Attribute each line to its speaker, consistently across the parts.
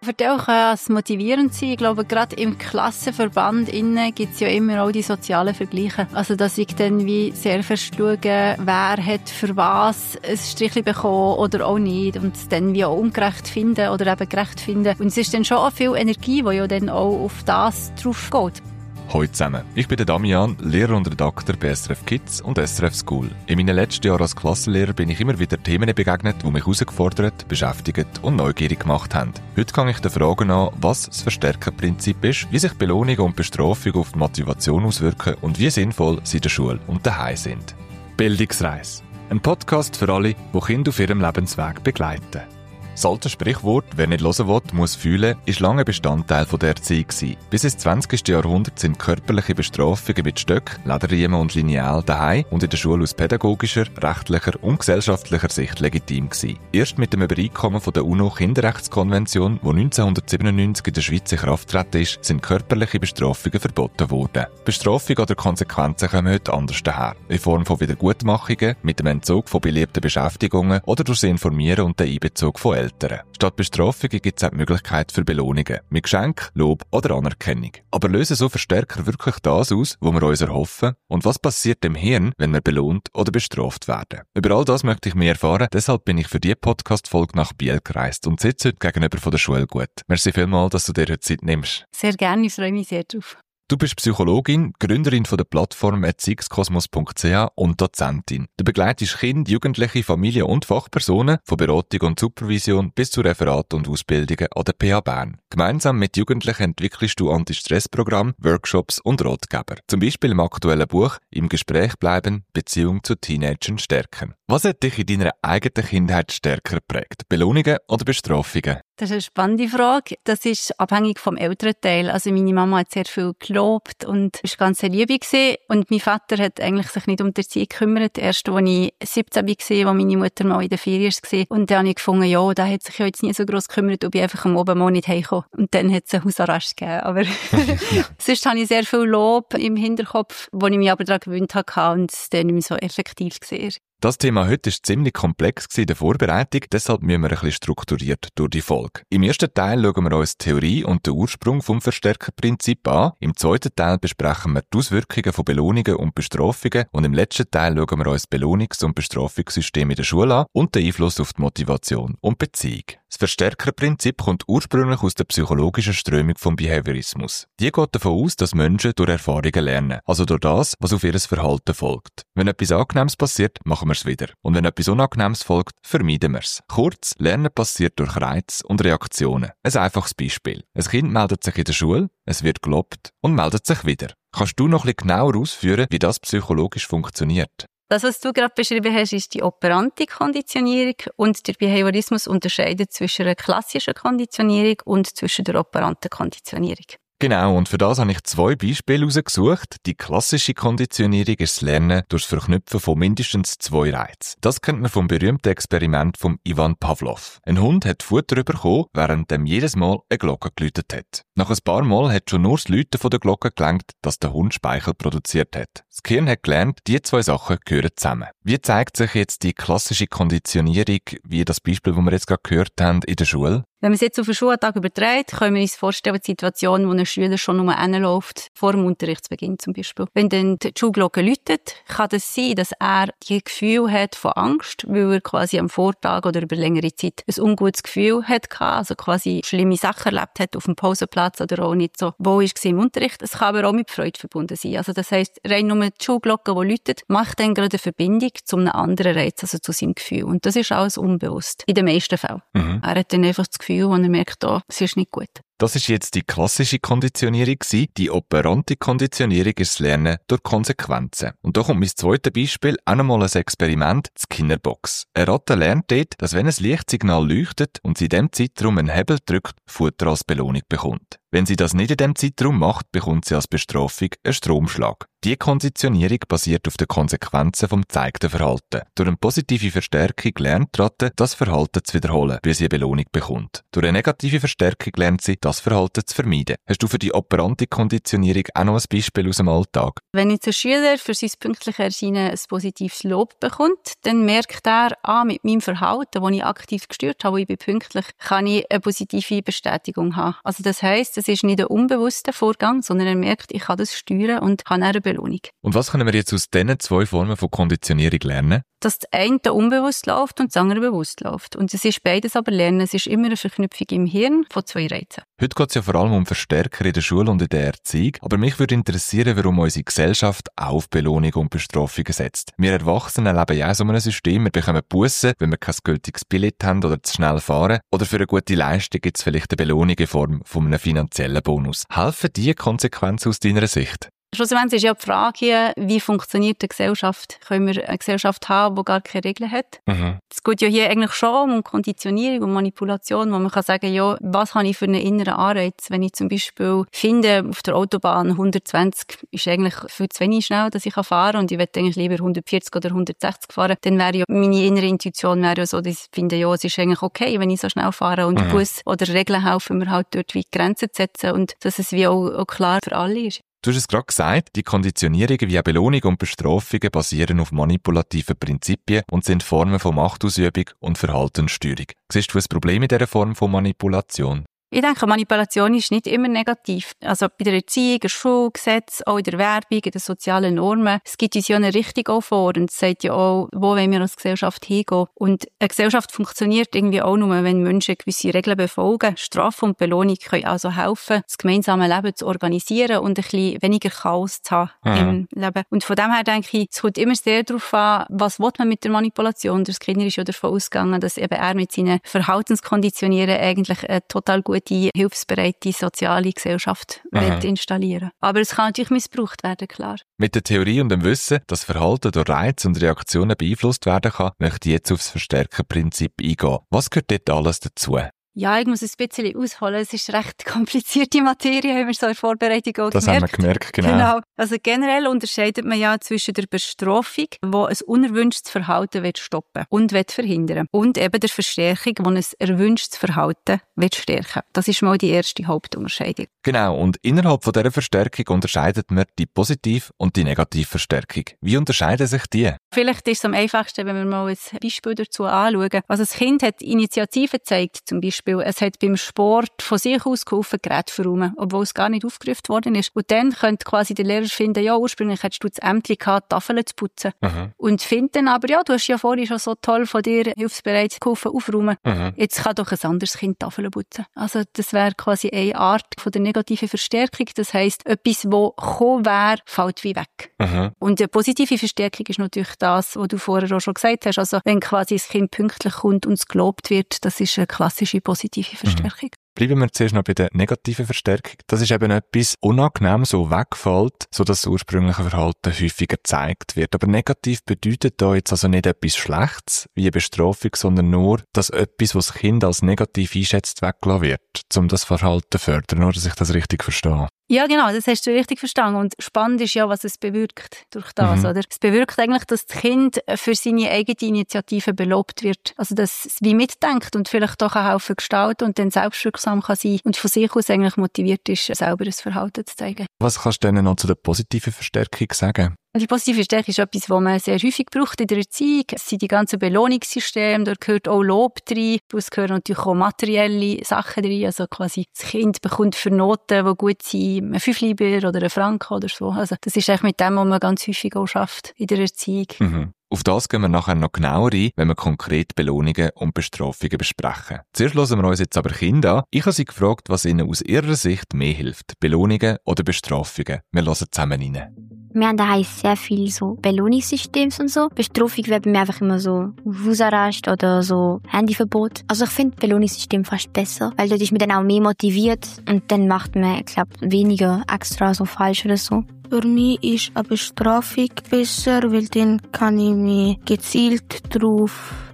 Speaker 1: Für die auch kann es motivierend sein. Ich glaube, gerade im Klassenverband gibt es ja immer auch die sozialen Vergleiche. Also, dass ich dann wie sehr fest schaue, wer hat für was ein Strichchen bekommen oder auch nicht. Und es dann wie auch ungerecht finden oder eben gerecht finden. Und es ist dann schon auch viel Energie, die ja dann auch auf das drauf geht.
Speaker 2: Hallo zusammen, ich bin der Damian, Lehrer und Redakteur bei SRF Kids und SRF School. In meinen letzten Jahren als Klassenlehrer bin ich immer wieder Themen begegnet, die mich herausgefordert, beschäftigt und neugierig gemacht haben. Heute gehe ich der Frage an, was das Verstärkerprinzip ist, wie sich Belohnung und Bestrafung auf die Motivation auswirken und wie sinnvoll sie in der Schule und daheim sind. Bildungsreise. Ein Podcast für alle, die Kinder auf ihrem Lebensweg begleiten. Das alte Sprichwort, wer nicht hören will, muss fühlen, ist lange Bestandteil der Erziehung gewesen. Bis ins 20. Jahrhundert sind körperliche Bestrafungen mit Stöcken, Lederriemen und Lineal daheim und in der Schule aus pädagogischer, rechtlicher und gesellschaftlicher Sicht legitim gewesen. Erst mit dem Übereinkommen der UNO-Kinderrechtskonvention, wo 1997 in der Schweiz in Kraft getreten ist, sind körperliche Bestrafungen verboten worden. Bestrafungen oder Konsequenzen kommen heute anders daher. In Form von Wiedergutmachungen, mit dem Entzug von beliebten Beschäftigungen oder durch das Informieren und den Einbezug von Eltern. Statt Bestrafungen gibt es auch die Möglichkeit für Belohnungen, mit Geschenk, Lob oder Anerkennung. Aber lösen so Verstärker wirklich das aus, was wir uns erhoffen? Und was passiert im Hirn, wenn wir belohnt oder bestraft werden? Über all das möchte ich mehr erfahren, deshalb bin ich für diese Podcast-Folge nach Biel gereist und sitze heute gegenüber von der Schule gut. Merci vielmals, dass du dir heute Zeit nimmst.
Speaker 1: Sehr gerne, ich freue mich sehr drauf.
Speaker 2: Du bist Psychologin, Gründerin von der Plattform erziehungskosmos.ch und Dozentin. Du begleitest Kinder, Jugendliche, Familien und Fachpersonen von Beratung und Supervision bis zu Referaten und Ausbildungen an der PH Bern. Gemeinsam mit Jugendlichen entwickelst du Anti-Stress-Programme, Workshops und Ratgeber. Zum Beispiel im aktuellen Buch «Im Gespräch bleiben, Beziehung zu Teenagern stärken». Was hat dich in deiner eigenen Kindheit stärker geprägt? Belohnungen oder Bestrafungen?
Speaker 1: Das ist eine spannende Frage. Das ist abhängig vom Elternteil. Also meine Mama hat sehr viel gelobt und war ganz sehr liebig gewesen. Und mein Vater hat eigentlich sich nicht um die Erziehung gekümmert. Erst als ich 17 war, als meine Mutter mal in der Ferien war. Und dann habe ich gefunden, ja, der hat sich ja jetzt nie so gross gekümmert und bin einfach am Abend mal nicht heimgekommen. Und dann hat es einen Hausarrest gegeben. Aber sonst habe ich sehr viel Lob im Hinterkopf, wo ich mich aber daran gewöhnt habe und es dann nicht mehr so effektiv war.
Speaker 2: Das Thema heute war ziemlich komplex in der Vorbereitung, deshalb müssen wir ein bisschen strukturiert durch die Folge. Im ersten Teil schauen wir uns die Theorie und den Ursprung vom Verstärkerprinzip an. Im zweiten Teil besprechen wir die Auswirkungen von Belohnungen und Bestrafungen und im letzten Teil schauen wir uns das Belohnungs- und Bestrafungssystem in der Schule an und den Einfluss auf die Motivation und Beziehung. Das Verstärkerprinzip kommt ursprünglich aus der psychologischen Strömung vom Behaviorismus. Die geht davon aus, dass Menschen durch Erfahrungen lernen, also durch das, was auf ihr Verhalten folgt. Wenn etwas Angenehmes passiert, machen wir es wieder. Und wenn etwas Unangenehmes folgt, vermeiden wir es. Kurz, Lernen passiert durch Reiz und Reaktionen. Ein einfaches Beispiel. Ein Kind meldet sich in der Schule, es wird gelobt und meldet sich wieder. Kannst du noch ein bisschen genauer ausführen, wie das psychologisch funktioniert?
Speaker 1: Das, was du gerade beschrieben hast, ist die operante Konditionierung und der Behaviorismus unterscheidet zwischen einer klassischen Konditionierung und zwischen der operanten Konditionierung.
Speaker 2: Genau, und für das habe ich 2 Beispiele herausgesucht. Die klassische Konditionierung ist das Lernen durch das Verknüpfen von mindestens 2 Reizen. Das kennt man vom berühmten Experiment von Ivan Pavlov. Ein Hund hat Futter bekommen, während dem jedes Mal eine Glocke geläutet hat. Nach ein paar Mal hat schon nur das Läuten von der Glocke gelangt, dass der Hund Speichel produziert hat. Das Gehirn hat gelernt, die 2 Sachen gehören zusammen. Wie zeigt sich jetzt die klassische Konditionierung, wie das Beispiel, das wir jetzt gerade gehört haben, in der Schule?
Speaker 1: Wenn man es jetzt auf einen Schultag überträgt, können wir uns vorstellen, die Situation, wo ein Schüler schon nur hinläuft, vor dem Unterrichtsbeginn zum Beispiel. Wenn dann die Schulglocke läutet, kann es sein, dass er die Gefühl hat von Angst, weil er quasi am Vortag oder über längere Zeit ein ungutes Gefühl hat, also quasi schlimme Sachen erlebt hat auf dem Pausenplatz oder auch nicht so wohl war im Unterricht. Es kann aber auch mit Freude verbunden sein. Also das heisst, rein nur die Schulglocke, die läutet, macht dann gerade eine Verbindung zu einem anderen Reiz, also zu seinem Gefühl. Und das ist alles unbewusst. In den meisten Fällen. Er hat dann einfach das Gefühl, und er merkt, es ist nicht gut.
Speaker 2: Das ist jetzt die klassische Konditionierung gewesen. Die operante Konditionierung ist das Lernen durch Konsequenzen. Und da kommt mein zweites Beispiel, auch nochmal ein Experiment, die Skinnerbox. Eine Ratte lernt dort, dass wenn ein Lichtsignal leuchtet und sie in diesem Zeitraum einen Hebel drückt, Futter als Belohnung bekommt. Wenn sie das nicht in diesem Zeitraum macht, bekommt sie als Bestrafung einen Stromschlag. Die Konditionierung basiert auf den Konsequenzen vom gezeigten Verhalten. Durch eine positive Verstärkung lernt die Ratte, das Verhalten zu wiederholen, bis sie eine Belohnung bekommt. Durch eine negative Verstärkung lernt sie, das Verhalten zu vermeiden. Hast du für die operante Konditionierung auch noch ein Beispiel aus dem Alltag?
Speaker 1: Wenn jetzt ein Schüler für sein pünktliches Erscheinen ein positives Lob bekommt, dann merkt er, mit meinem Verhalten, das ich aktiv gesteuert habe, wo ich bin pünktlich, kann ich eine positive Bestätigung haben. Also das heisst, es ist nicht ein unbewusster Vorgang, sondern er merkt, ich kann das steuern und habe eine Belohnung.
Speaker 2: Und was können wir jetzt aus diesen 2 Formen von Konditionierung lernen?
Speaker 1: Dass das eine unbewusst läuft und das andere bewusst läuft. Und es ist beides aber Lernen. Es ist immer eine Verknüpfung im Hirn von 2 Reizen.
Speaker 2: Heute geht es ja vor allem um Verstärker in der Schule und in der Erziehung. Aber mich würde interessieren, warum unsere Gesellschaft auch auf Belohnung und Bestrafungen setzt. Wir Erwachsenen leben ja in so einem System. Wir bekommen Bussen, wenn wir kein gültiges Billett haben oder zu schnell fahren. Oder für eine gute Leistung gibt es vielleicht eine Belohnung in Form von einem finanziellen Bonus. Helfen diese Konsequenzen aus deiner Sicht?
Speaker 1: Schlussendlich ist ja die Frage, wie funktioniert eine Gesellschaft? Können wir eine Gesellschaft haben, die gar keine Regeln hat? Es geht ja hier eigentlich schon um Konditionierung, um Manipulation, wo man kann sagen, ja, was habe ich für einen inneren Anreiz? Wenn ich zum Beispiel finde, auf der Autobahn 120 ist eigentlich viel zu wenig schnell, dass ich fahren kann und ich möchte eigentlich lieber 140 oder 160 fahren, dann wäre ja meine innere Intuition wäre ja so, dass ich finde, ja, es ist eigentlich okay, wenn ich so schnell fahre und Bus oder Regeln helfen mir halt dort wie Grenzen zu setzen und dass es wie auch klar für alle ist.
Speaker 2: Du hast es gerade gesagt, die Konditionierungen wie Belohnung und Bestrafungen basieren auf manipulativen Prinzipien und sind Formen von Machtausübung und Verhaltenssteuerung. Siehst du ein Problem in dieser Form von Manipulation?
Speaker 1: Ich denke, Manipulation ist nicht immer negativ. Also bei der Erziehung, in der Schule, Gesetz, auch in der Werbung, in den sozialen Normen. Es gibt uns ja eine Richtung auch vor und es sagt ja auch, wo wollen wir als Gesellschaft hingehen. Und eine Gesellschaft funktioniert irgendwie auch nur, wenn Menschen gewisse Regeln befolgen. Strafe und Belohnung können also helfen, das gemeinsame Leben zu organisieren und ein bisschen weniger Chaos zu haben im Leben. Und von dem her denke ich, es kommt immer sehr darauf an, was will man mit der Manipulation. Das Kind ist ja davon ausgegangen, dass eben er mit seinen Verhaltenskonditionieren eigentlich eine total gute, hilfsbereite soziale Gesellschaft installieren. Aber es kann natürlich missbraucht werden, klar.
Speaker 2: Mit der Theorie und dem Wissen, dass Verhalten durch Reize und Reaktionen beeinflusst werden kann, möchte ich jetzt aufs Verstärkerprinzip eingehen. Was gehört dort alles dazu?
Speaker 1: Ja, ich muss ein bisschen ausholen. Es ist recht komplizierte Materie, haben wir so in der Vorbereitung auch gemerkt.
Speaker 2: Das haben wir gemerkt, genau.
Speaker 1: Also generell unterscheidet man ja zwischen der Bestrafung, die ein unerwünschtes Verhalten stoppen und verhindern, und eben der Verstärkung, die ein erwünschtes Verhalten stärken. Das ist mal die erste Hauptunterscheidung.
Speaker 2: Genau, und innerhalb von dieser Verstärkung unterscheidet man die Positiv- und die Negativverstärkung. Wie unterscheiden sich die?
Speaker 1: Vielleicht ist es am einfachsten, wenn wir mal ein Beispiel dazu anschauen. Also das Kind hat Initiative gezeigt, zum Beispiel. Es hat beim Sport von sich aus geholfen, Geräte zu verräumen, obwohl es gar nicht aufgerufen worden ist. Und dann könnte quasi der Lehrer finden, ja, ursprünglich hättest du das Ämtchen gehabt, Tafeln zu putzen. Und findet dann aber, ja, du hast ja vorhin schon so toll von dir hilfsbereit geholfen, aufräumen. Jetzt kann doch ein anderes Kind Tafeln putzen. Also das wäre quasi eine Art von der negativen Verstärkung. Das heisst, etwas, das gekommen wäre, fällt wie weg. Und eine positive Verstärkung ist natürlich das, was du vorher auch schon gesagt hast. Also wenn quasi das Kind pünktlich kommt und es gelobt wird, das ist eine klassische positive Verstärkung.
Speaker 2: Bleiben wir zuerst noch bei der negativen Verstärkung. Das ist eben etwas unangenehm so wegfällt, sodass das ursprüngliche Verhalten häufiger gezeigt wird. Aber negativ bedeutet da jetzt also nicht etwas Schlechtes, wie eine Bestrafung, sondern nur, dass etwas, was das Kind als negativ einschätzt, weggelassen wird, um das Verhalten zu fördern, oder dass ich das richtig verstehe.
Speaker 1: Ja, genau, das hast du richtig verstanden. Und spannend ist ja, was es bewirkt durch das, oder? Es bewirkt eigentlich, dass das Kind für seine eigene Initiative belobt wird. Also, dass es wie mitdenkt und vielleicht doch auch helfen gestalten und dann selbstwirksam kann sein und von sich aus eigentlich motiviert ist, selber ein Verhalten zu zeigen.
Speaker 2: Was kannst du denn noch zu der positiven Verstärkung sagen?
Speaker 1: Die positive Stärke ist etwas, was man sehr häufig braucht in der Erziehung. Es sind die ganzen Belohnungssysteme, da gehört auch Lob rein. Es gehören natürlich auch materielle Sachen rein. Also quasi das Kind bekommt für Noten, die gut sind, ein 5 Lieber oder einen Franken oder so. Also das ist eigentlich mit dem, was man ganz häufig auch schafft in der Erziehung.
Speaker 2: Auf das gehen wir nachher noch genauer ein, wenn wir konkret Belohnungen und Bestrafungen besprechen. Zuerst hören wir uns jetzt aber Kinder an. Ich habe sie gefragt, was ihnen aus ihrer Sicht mehr hilft, Belohnungen oder Bestrafungen. Wir hören zusammen rein.
Speaker 3: Wir haben daheim sehr viel so Belohnungssysteme und so. Bestrafung wäre bei mir einfach immer so Hausarrest oder so Handyverbot. Also ich finde Belohnungssystem fast besser, weil dort ist man dann auch mehr motiviert und dann macht man, ich glaube, weniger extra so falsch oder so.
Speaker 4: Für mich ist eine Bestrafung besser, weil dann kann ich mich gezielt darauf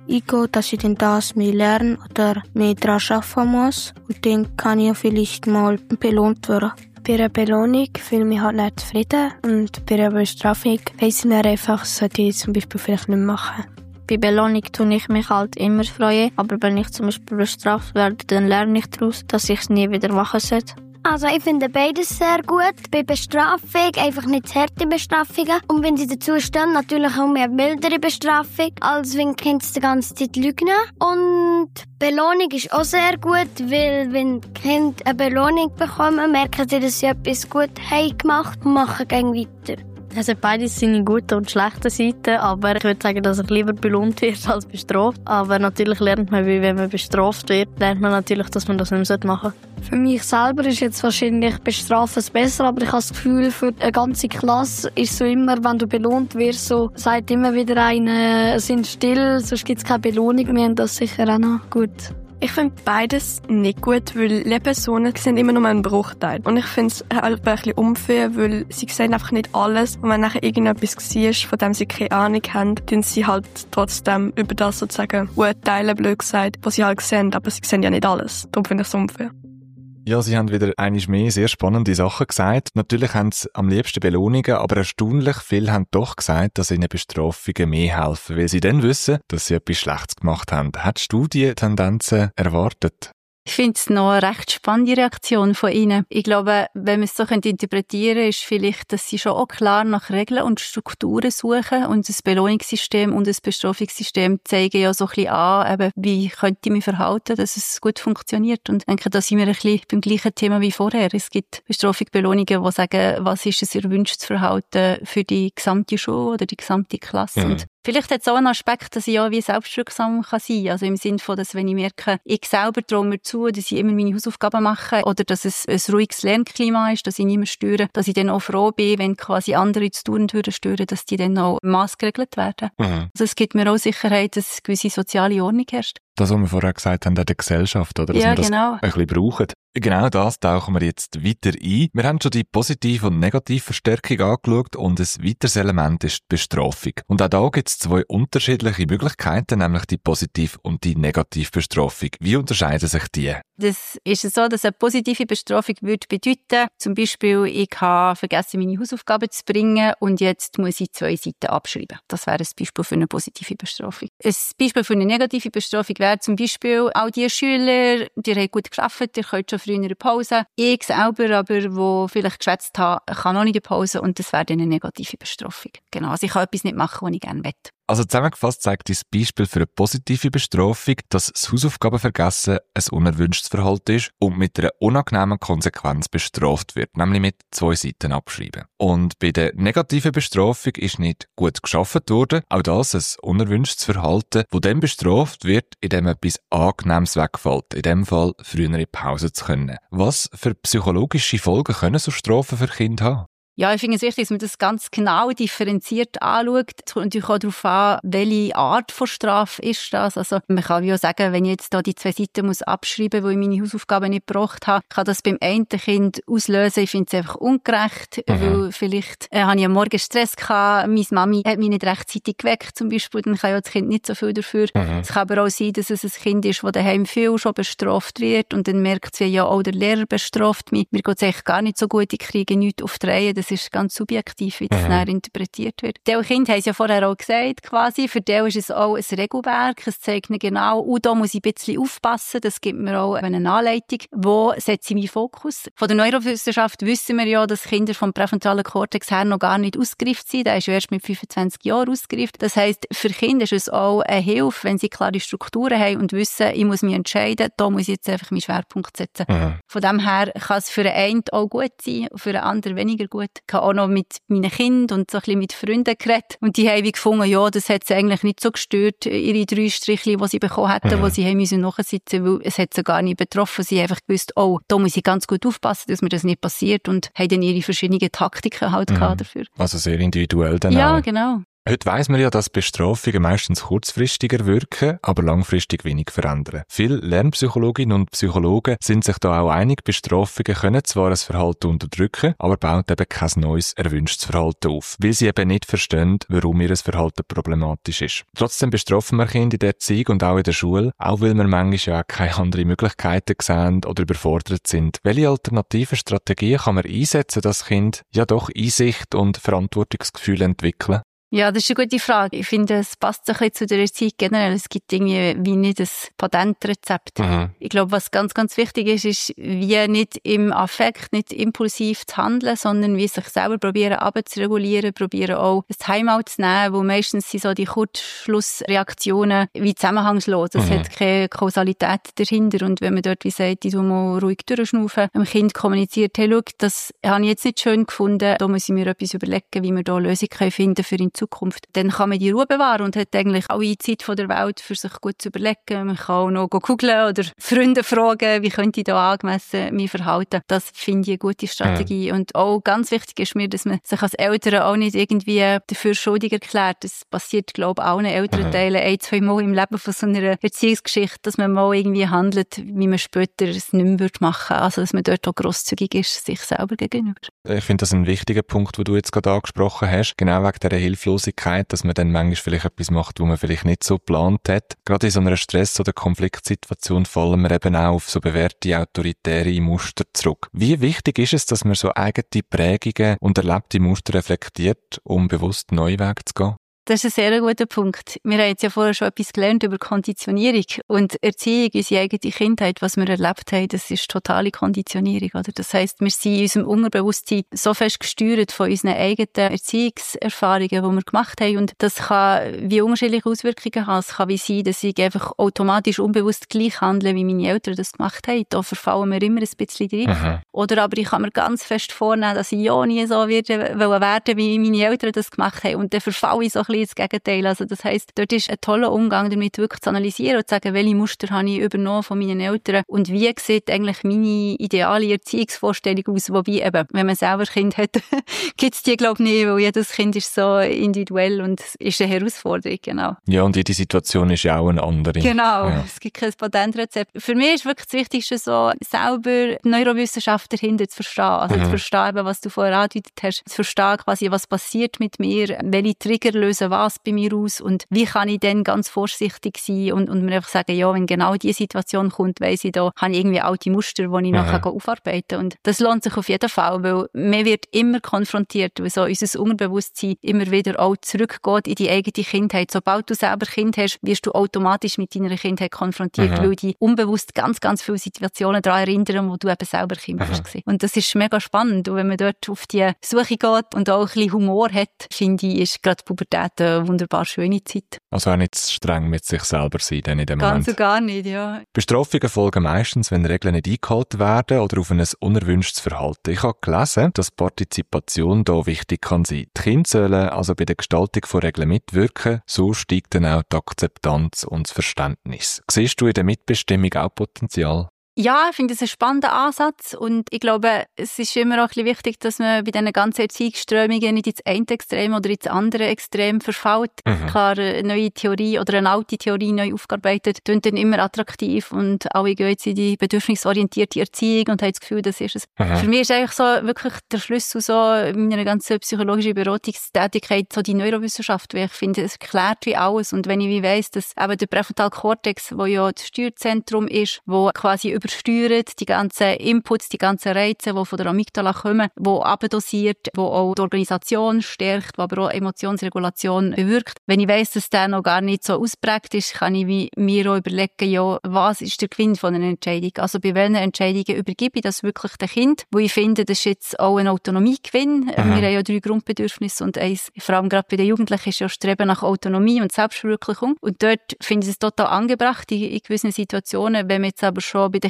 Speaker 4: eingehe, dass ich dann das mehr lerne oder mehr daran arbeiten muss. Und dann kann ich vielleicht mal belohnt werden.
Speaker 5: Bei einer Belohnung fühle ich mich halt nicht zufrieden und bei einer Bestrafung weiss ich dann einfach, das sollte ich zum Beispiel vielleicht nicht machen.
Speaker 3: Bei Belohnung tue ich mich halt immer freuen, aber wenn ich zum Beispiel bestraft werde, dann lerne ich daraus, dass ich es nie wieder machen sollte.
Speaker 6: Also ich finde beides sehr gut. Bei Bestrafung einfach nicht harte Bestrafungen. Und wenn sie dazu stehen, natürlich auch mehr mildere Bestrafung, als wenn die Kinder die ganze Zeit lügen. Und Belohnung ist auch sehr gut, weil wenn die Kinder eine Belohnung bekommen, merken sie, dass sie etwas gut haben gemacht und machen gehen weiter.
Speaker 7: Es hat beides seine guten und schlechten Seiten, aber ich würde sagen, dass ich lieber belohnt wird als bestraft. Aber natürlich lernt man, wie wenn man bestraft wird, lernt man natürlich, dass man das nicht mehr machen sollte.
Speaker 5: Für mich selber ist jetzt wahrscheinlich Bestrafen besser, aber ich habe das Gefühl, für eine ganze Klasse ist so immer, wenn du belohnt wirst, so sagt immer wieder einer, sind still, sonst gibt es keine Belohnung mehr und das ist sicher auch noch gut.
Speaker 8: Ich finde beides nicht gut, weil Lehrpersonen sehen immer nur einen Bruchteil. Und ich finde es halt ein bisschen unfair, weil sie sehen einfach nicht alles. Und wenn nachher irgendetwas war, von dem sie keine Ahnung haben, dann sie halt trotzdem über das sozusagen urteilen, blöd gesagt, was sie halt sehen. Aber sie sehen ja nicht alles. Darum finde ich es unfair.
Speaker 2: Ja, Sie haben wieder einmal mehr sehr spannende Sachen gesagt. Natürlich haben Sie am liebsten Belohnungen, aber erstaunlich viele haben doch gesagt, dass ihnen Bestrafungen mehr helfen, weil sie dann wissen, dass sie etwas Schlechtes gemacht haben. Hättest du diese Tendenzen erwartet?
Speaker 1: Ich finde es noch eine recht spannende Reaktion von Ihnen. Ich glaube, wenn man es so interpretieren könnte, ist vielleicht, dass Sie schon auch klar nach Regeln und Strukturen suchen und das Belohnungssystem und das Bestrafungssystem zeigen ja so ein bisschen an, eben, wie könnte ich mich verhalten, dass es gut funktioniert. Und ich denke, da sind wir ein bisschen beim gleichen Thema wie vorher. Es gibt Bestrafung, Belohnungen, die sagen, was ist ein erwünschtes Verhalten für die gesamte Schule oder die gesamte Klasse. Und vielleicht hat es auch einen Aspekt, dass ich ja wie selbstwirksam kann sein kann. Also im Sinne von, dass wenn ich merke, ich selber traue mir zu, dass ich immer meine Hausaufgaben mache oder dass es ein ruhiges Lernklima ist, dass ich nicht mehr störe, dass ich dann auch froh bin, wenn quasi andere zu tun stören, dass die dann auch maßgeregelt werden. Also es gibt mir auch Sicherheit, dass eine gewisse soziale Ordnung herrscht.
Speaker 2: Das, was wir vorher gesagt haben, an der Gesellschaft, oder? Dass
Speaker 1: ja,
Speaker 2: wir das
Speaker 1: genau.
Speaker 2: ein bisschen brauchen. Genau das tauchen wir jetzt weiter ein. Wir haben schon die Positiv- und Negativverstärkung angeschaut und ein weiteres Element ist die Bestrafung. Und auch da gibt es zwei unterschiedliche Möglichkeiten, nämlich die Positiv- und die Negativbestrafung. Wie unterscheiden sich die?
Speaker 1: Das ist so, dass eine positive Bestrafung würde bedeuten, zum Beispiel, ich habe vergessen, meine Hausaufgaben zu bringen und jetzt muss ich 2 Seiten abschreiben. Das wäre ein Beispiel für eine positive Bestrafung. Ein Beispiel für eine negative Bestrafung wäre zum Beispiel, all die Schüler, die haben gut gearbeitet, ihr könnt schon früher in der Pause. Ich selber aber, der vielleicht geschwätzt habe, kann noch nicht in der Pause und das wäre dann eine negative Bestrafung. Genau, also ich kann etwas nicht machen, was ich gerne möchte.
Speaker 2: Also zusammengefasst zeigt das Beispiel für eine positive Bestrafung, dass das Hausaufgabenvergessen ein unerwünschtes Verhalten ist und mit einer unangenehmen Konsequenz bestraft wird, nämlich mit 2 Seiten abschreiben. Und bei der negativen Bestrafung ist nicht gut gearbeitet worden, auch das ein unerwünschtes Verhalten, das dann bestraft wird, indem etwas Angenehmes wegfällt, in dem Fall früher in die Pause zu können. Was für psychologische Folgen können so Strafen für Kinder haben?
Speaker 1: Ja, ich finde es wichtig, dass man das ganz genau differenziert anschaut. Es kommt natürlich auch darauf an, welche Art von Strafe ist das. Also man kann wie auch sagen, wenn ich jetzt da die 2 Seiten muss abschreiben muss, weil ich meine Hausaufgaben nicht gebracht habe, kann das beim einen Kind auslösen. Ich finde es einfach ungerecht, weil vielleicht habe ich am Morgen Stress gehabt, meine Mami hat mich nicht rechtzeitig geweckt zum Beispiel, dann kann ja das Kind nicht so viel dafür. Es kann aber auch sein, dass es ein Kind ist, das daheim viel schon bestraft wird und dann merkt sie ja, auch der Lehrer bestraft mich. Mir geht es eigentlich gar nicht so gut, ich kriege nichts auf die Reihe. Das ist ganz subjektiv, wie das nachher interpretiert wird. Die Kinder haben es ja vorher auch gesagt, quasi. Für die ist es auch ein Regelwerk. Es zeigt ihnen genau, und da muss ich ein bisschen aufpassen. Das gibt mir auch eine Anleitung. Wo setze ich meinen Fokus? Von der Neurowissenschaft wissen wir ja, dass Kinder vom präfrontalen Kortex her noch gar nicht ausgereift sind. Der ist ja erst mit 25 Jahren ausgereift. Das heisst, für Kinder ist es auch eine Hilfe, wenn sie klare Strukturen haben und wissen, ich muss mich entscheiden, da muss ich jetzt einfach meinen Schwerpunkt setzen. Von dem her kann es für den einen auch gut sein, für den anderen weniger gut. Ich habe auch noch mit meinen Kindern und so ein bisschen mit Freunden geredet. Und die haben gefunden, ja, das hat sie eigentlich nicht so gestört, ihre 3 Strichli, die sie bekommen hätten, wo sie haben müssen nachsitzen, weil es hat sie gar nicht betroffen. Sie haben einfach gewusst, oh, da muss ich ganz gut aufpassen, dass mir das nicht passiert und haben dann ihre verschiedenen Taktiken halt gehabt dafür.
Speaker 2: Also sehr individuell dann
Speaker 1: ja,
Speaker 2: auch.
Speaker 1: Genau.
Speaker 2: Heute weiss man ja, dass Bestrafungen meistens kurzfristiger wirken, aber langfristig wenig verändern. Viele Lernpsychologinnen und Psychologen sind sich da auch einig, Bestrafungen können zwar ein Verhalten unterdrücken, aber bauen eben kein neues, erwünschtes Verhalten auf, weil sie eben nicht verstehen, warum ihr Verhalten problematisch ist. Trotzdem bestrafen wir Kinder in der Erziehung und auch in der Schule, auch weil wir manchmal ja keine anderen Möglichkeiten sehen oder überfordert sind. Welche alternativen Strategien kann man einsetzen, dass Kinder ja doch Einsicht und Verantwortungsgefühl entwickeln?
Speaker 1: Ja, das ist eine gute Frage. Ich finde, es passt ein bisschen zu der Erziehung generell. Es gibt irgendwie wie nicht ein Patentrezept. Ich glaube, was ganz, ganz wichtig ist wie nicht im Affekt, nicht impulsiv zu handeln, sondern wie sich selber probieren abzuregulieren, probieren auch ein Timeout zu nehmen, wo meistens sind so die Kurzschlussreaktionen wie zusammenhangslos. Es hat keine Kausalität dahinter. Und wenn man dort wie sagt, ich tu mal ruhig durchschnaufen, dem Kind kommuniziert, hey, schau, das habe ich jetzt nicht schön gefunden, da muss ich mir etwas überlegen, wie wir da Lösungen finden für in Zukunft. Dann kann man die Ruhe bewahren und hat eigentlich alle Zeit von der Welt für sich gut zu überlegen. Man kann auch noch googeln oder Freunde fragen, wie könnte ich da angemessen mich verhalten. Das finde ich eine gute Strategie. Und auch ganz wichtig ist mir, dass man sich als Eltern auch nicht irgendwie dafür schuldig erklärt. Das passiert, glaube ich, allen Elternteilen 1-2 Mal im Leben von so einer Erziehungsgeschichte, dass man mal irgendwie handelt, wie man später es nicht mehr machen würde. Also, dass man dort auch grosszügig ist, sich selber gegenüber.
Speaker 2: Ich finde das ein wichtiger Punkt, den du jetzt gerade angesprochen hast. Genau wegen dieser Hilflosigkeit, dass man dann manchmal vielleicht etwas macht, wo man vielleicht nicht so geplant hat. Gerade in so einer Stress- oder Konfliktsituation fallen wir eben auch auf so bewährte autoritäre Muster zurück. Wie wichtig ist es, dass man so eigene Prägungen und erlebte Muster reflektiert, um bewusst neue Wege zu gehen?
Speaker 1: Das ist ein sehr guter Punkt. Wir haben jetzt ja vorher schon etwas gelernt über Konditionierung und Erziehung, unsere eigene Kindheit, was wir erlebt haben, das ist totale Konditionierung, oder? Das heisst, wir sind in unserem Unterbewusstsein so fest gesteuert von unseren eigenen Erziehungserfahrungen, die wir gemacht haben, und das kann wie unterschiedliche Auswirkungen haben. Es kann wie sein, dass ich einfach automatisch unbewusst gleich handle, wie meine Eltern das gemacht haben. Da verfallen wir immer ein bisschen drin. Oder aber ich kann mir ganz fest vornehmen, dass ich ja nie so werden, wie meine Eltern das gemacht haben, und dann verfalle ich so ein bisschen das Gegenteil. Also das heisst, dort ist ein toller Umgang damit, wirklich zu analysieren und zu sagen, welche Muster habe ich übernommen von meinen Eltern und wie sieht eigentlich meine ideale Erziehungsvorstellung aus. Wobei eben, wenn man selber Kind hat, gibt es die, glaube ich, nicht, weil jedes Kind ist so individuell und ist eine Herausforderung, genau.
Speaker 2: Ja, und jede Situation ist ja auch eine andere.
Speaker 1: Genau, ja. Es gibt kein Patentrezept. Für mich ist wirklich das Wichtigste so, selber die Neurowissenschaft dahinter zu verstehen. Also zu verstehen, was du vorher angedeutet hast, zu verstehen quasi, was passiert mit mir, welche Trigger lösen was bei mir aus und wie kann ich dann ganz vorsichtig sein und mir einfach sagen, ja, wenn genau diese Situation kommt, weiss ich, da habe ich irgendwie alte Muster, die ich nachher aufarbeiten kann. Und das lohnt sich auf jeden Fall, weil man wird immer konfrontiert, weil so unser Unterbewusstsein immer wieder auch zurückgeht in die eigene Kindheit. Sobald du selber Kind hast, wirst du automatisch mit deiner Kindheit konfrontiert, weil die unbewusst ganz, ganz viele Situationen daran erinnern, wo du eben selber Kind warst. Und das ist mega spannend. Und wenn man dort auf die Suche geht und auch ein bisschen Humor hat, finde ich, ist gerade Pubertät eine wunderbar schöne Zeit.
Speaker 2: Also auch nicht zu streng mit sich selber sein, dann in dem Moment.
Speaker 1: Ganz und gar nicht, ja.
Speaker 2: Bestrafungen folgen meistens, wenn Regeln nicht eingehalten werden oder auf ein unerwünschtes Verhalten. Ich habe gelesen, dass Partizipation da wichtig kann sein. Die Kinder sollen also bei der Gestaltung von Regeln mitwirken, so steigt dann auch die Akzeptanz und das Verständnis. Siehst du in der Mitbestimmung auch Potenzial?
Speaker 1: Ja, ich finde das einen spannenden Ansatz und ich glaube, es ist immer auch ein bisschen wichtig, dass man bei diesen ganzen Erziehungsströmungen nicht ins eine Extrem oder ins andere Extrem verfällt. Klar, eine neue Theorie oder eine alte Theorie neu aufgearbeitet, klingt dann immer attraktiv und alle gehen jetzt in die bedürfnisorientierte Erziehung und haben das Gefühl, das ist es. Für mich ist eigentlich so wirklich der Schlüssel so in meiner ganzen psychologischen Beratungstätigkeit so die Neurowissenschaft, weil ich finde, es erklärt wie alles und wenn ich wie weiss, dass eben der Präfrontalkortex, wo ja das Steuerzentrum ist, wo quasi übersteuert, die ganzen Inputs, die ganzen Reize, die von der Amygdala kommen, die abdosiert, die auch die Organisation stärkt, die aber auch Emotionsregulation bewirkt. Wenn ich weiss, dass der noch gar nicht so ausprägt ist, kann ich mir auch überlegen, ja, was ist der Gewinn von einer Entscheidung? Also bei welchen Entscheidungen übergebe ich das wirklich dem Kind? Wo ich finde, das ist jetzt auch ein Autonomiegewinn. Wir haben ja 3 Grundbedürfnisse und eins, vor allem gerade bei den Jugendlichen, ist ja Streben nach Autonomie und Selbstverwirklichung. Und dort finde ich es total angebracht in gewissen Situationen, wenn man jetzt aber schon bei den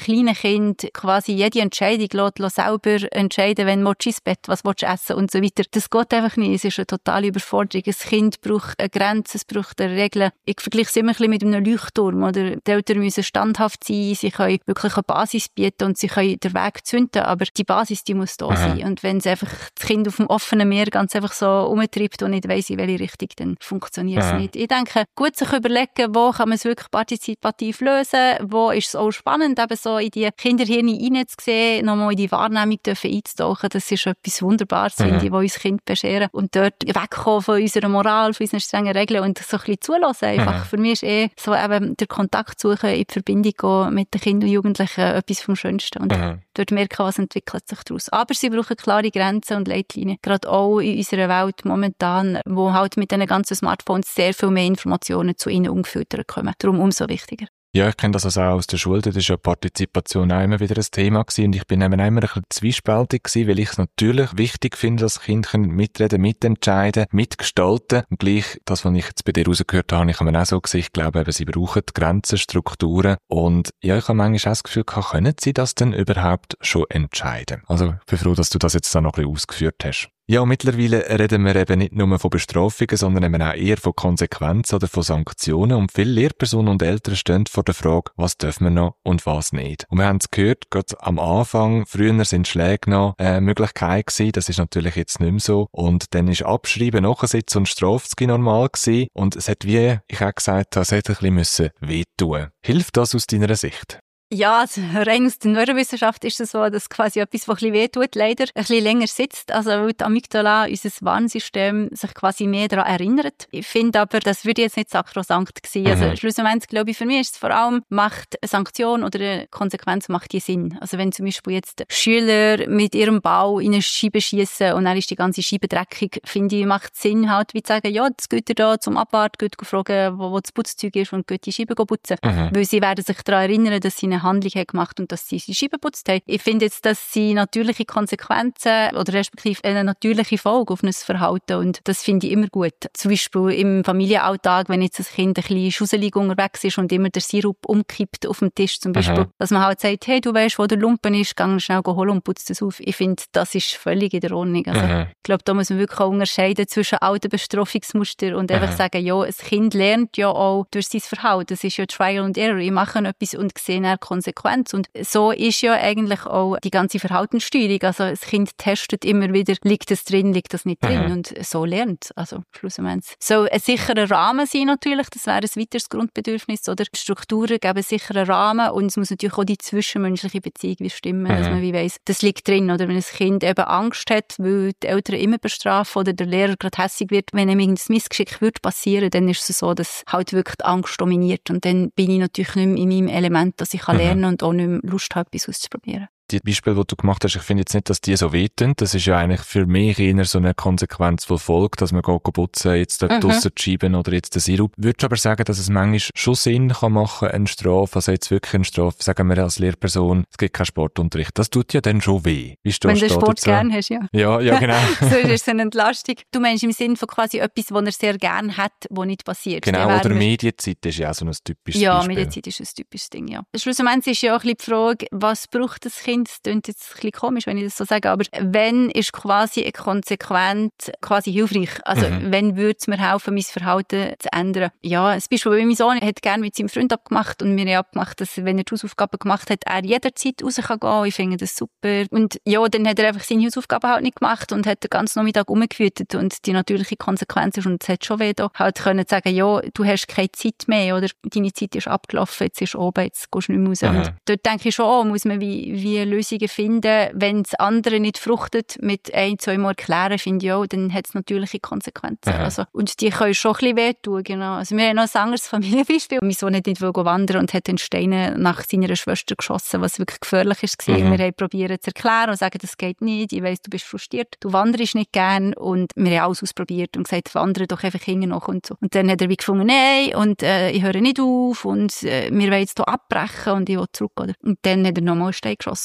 Speaker 1: kleinen Kind quasi jede Entscheidung lässt selber entscheiden, wenn du ins Bett, was du essen und so weiter. Das geht einfach nicht. Es ist eine totale Überforderung. Ein Kind braucht eine Grenze, es braucht eine Regel. Ich vergleiche es immer ein bisschen mit einem Leuchtturm. Oder die Eltern müssen standhaft sein, sie können wirklich eine Basis bieten und sie können den Weg zünden, aber die Basis, die muss da sein. Und wenn es einfach das Kind auf dem offenen Meer ganz einfach so umtreibt und nicht weiss, in welche Richtung, dann funktioniert es nicht. Ich denke, gut sich überlegen, wo kann man es wirklich partizipativ lösen, wo ist es auch spannend, eben so in die Kinderhirne reinzusehen, nochmal in die Wahrnehmung einzutauchen. Das ist etwas Wunderbares, finde ich, was uns Kind bescheren. Und dort wegkommen von unserer Moral, von unseren strengen Regeln und so ein bisschen zulassen einfach. Für mich ist so eben der Kontakt suchen, in die Verbindung gehen mit den Kindern und Jugendlichen etwas vom Schönsten. Und dort merken, was entwickelt sich daraus. Aber sie brauchen klare Grenzen und Leitlinien. Gerade auch in unserer Welt momentan, wo halt mit diesen ganzen Smartphones sehr viel mehr Informationen zu ihnen ungefiltert kommen. Darum umso wichtiger.
Speaker 2: Ja, ich kenne das also auch aus der Schule, da ist ja Partizipation auch immer wieder ein Thema gewesen und ich bin eben immer ein bisschen zwiespältig gewesen, weil ich es natürlich wichtig finde, dass Kinder mitreden, mitentscheiden, mitgestalten und gleich, das, was ich jetzt bei dir rausgehört habe, ich habe mir auch so gesehen, ich glaube eben, sie brauchen Grenzen, Strukturen und ja, ich habe manchmal auch das Gefühl gehabt, können sie das denn überhaupt schon entscheiden? Also ich bin froh, dass du das jetzt da noch ein bisschen ausgeführt hast. Ja, und mittlerweile reden wir eben nicht nur von Bestrafungen, sondern eben auch eher von Konsequenzen oder von Sanktionen. Und viele Lehrpersonen und Eltern stehen vor der Frage, was dürfen wir noch und was nicht. Und wir haben es gehört, gerade am Anfang, früher sind Schläge noch eine Möglichkeit gewesen, das ist natürlich jetzt nicht mehr so. Und dann ist Abschreiben, Nachsitzen und Strafzüge normal gewesen. Und es hat, wie ich auch gesagt habe, es hat ein bisschen wehtun. Hilft das aus deiner Sicht?
Speaker 1: Ja, also rein aus der Neurowissenschaft ist es so, dass quasi etwas, was ein bisschen wehtut, leider ein bisschen länger sitzt. Also weil die Amygdala, unser Warnsystem, sich quasi mehr daran erinnert. Ich finde aber, das würde jetzt nicht sakrosankt sein. Also schlussendlich, glaube ich, für mich ist es vor allem, macht eine Sanktion oder eine Konsequenz macht die Sinn. Also wenn zum Beispiel jetzt Schüler mit ihrem Ball in eine Scheibe schießen und dann ist die ganze Scheibe dreckig, finde ich, macht Sinn halt, wie zu sagen, ja, das geht ihr da zum Abwart, geht fragen, wo das Putzzeug ist und geht die Scheibe putzen. Weil sie werden sich daran erinnern, dass sie eine Handlung haben gemacht und dass sie die Scheibe putzt haben. Ich finde jetzt, dass sie natürliche Konsequenzen oder respektive eine natürliche Folge auf ein Verhalten und das finde ich immer gut. Zum Beispiel im Familienalltag, wenn jetzt ein Kind ein bisschen schusselig unterwegs ist und immer der Sirup umkippt auf dem Tisch zum Beispiel, dass man halt sagt, hey, du weißt, wo der Lumpen ist, geh schnell holen und putz das auf. Ich finde, das ist völlig in der Ordnung. Also, ich glaube, da muss man wirklich auch unterscheiden zwischen alten Bestrafungsmustern und einfach sagen, ja, ein Kind lernt ja auch durch sein Verhalten. Das ist ja Trial and Error. Ich mache etwas und sehe eine Konsequenz. Und so ist ja eigentlich auch die ganze Verhaltenssteuerung. Also das Kind testet immer wieder, liegt das drin, liegt das nicht drin. Und so lernt. Also schlussendlich. So ein sicherer Rahmen sein natürlich, das wäre ein weiteres Grundbedürfnis. Oder Strukturen geben einen sicheren Rahmen und es muss natürlich auch die zwischenmenschliche Beziehung stimmen, dass man wie weiss, das liegt drin. Oder wenn ein Kind eben Angst hat, weil die Eltern immer bestrafen oder der Lehrer gerade hässig wird, wenn ihm irgendein Missgeschick würde passieren, dann ist es so, dass halt wirklich die Angst dominiert. Und dann bin ich natürlich nicht mehr in meinem Element, dass ich lernen und auch nicht mehr Lust habe, etwas auszuprobieren.
Speaker 2: Die Beispiele, die du gemacht hast, ich finde jetzt nicht, dass die so wehtun. Das ist ja eigentlich für mich eher so eine Konsequenz, die folgt, dass man putzen, jetzt dort draussen schieben oder jetzt den Sirup. Würdest du aber sagen, dass es manchmal schon Sinn kann machen, eine Strafe, also jetzt wirklich eine Strafe, sagen wir als Lehrperson, es gibt keinen Sportunterricht. Das tut ja dann schon weh. Wie
Speaker 1: wenn du Sport gerne hast, ja.
Speaker 2: Ja, genau.
Speaker 1: So ist es eine Entlastung. Du meinst im Sinne von quasi etwas, was er sehr gerne hat, was nicht passiert.
Speaker 2: Genau, oder Medienzeit ist ja auch so ein typisches Beispiel.
Speaker 1: Ja, Medienzeit ist ein typisches Ding, ja. Schlussendlich ist ja auch ein bisschen die Frage, was braucht das Kind? Das klingt jetzt ein bisschen komisch, wenn ich das so sage, aber wenn ist quasi eine Konsequenz quasi hilfreich? Also wenn würde es mir helfen, mein Verhalten zu ändern? Ja, ein Beispiel, weil mein Sohn hat gerne mit seinem Freund abgemacht und wir haben abgemacht, dass wenn er die Hausaufgaben gemacht hat, er jederzeit raus kann gehen. Ich finde das super. Und ja, dann hat er einfach seine Hausaufgaben halt nicht gemacht und hat den ganzen Nachmittag rumgewütet und die natürliche Konsequenz ist, und es hat schon weh, halt können sagen, ja, du hast keine Zeit mehr oder deine Zeit ist abgelaufen, jetzt ist oben, jetzt gehst du nicht mehr raus. Und dort denke ich schon, muss man wie Lösungen finden. Wenn das andere nicht fruchtet, mit 1-2 Mal erklären, finde ich auch, dann hat es natürliche Konsequenzen. Also, und die können schon ein bisschen wehtun, genau. Also wir haben noch ein anderes Familienbeispiel. Mein Sohn hat nicht wandern und hat den Steine nach seiner Schwester geschossen, was wirklich gefährlich war. Wir haben probiert zu erklären und sagen, das geht nicht, ich weiss, du bist frustriert, du wanderst nicht gern, und wir haben alles ausprobiert und gesagt, wandere doch einfach hinten noch und so. Und dann hat er wie gefunden, nein, und ich höre nicht auf und wir wollen jetzt hier abbrechen und ich will zurück. Oder? Und dann hat er nochmal einen Stein geschossen.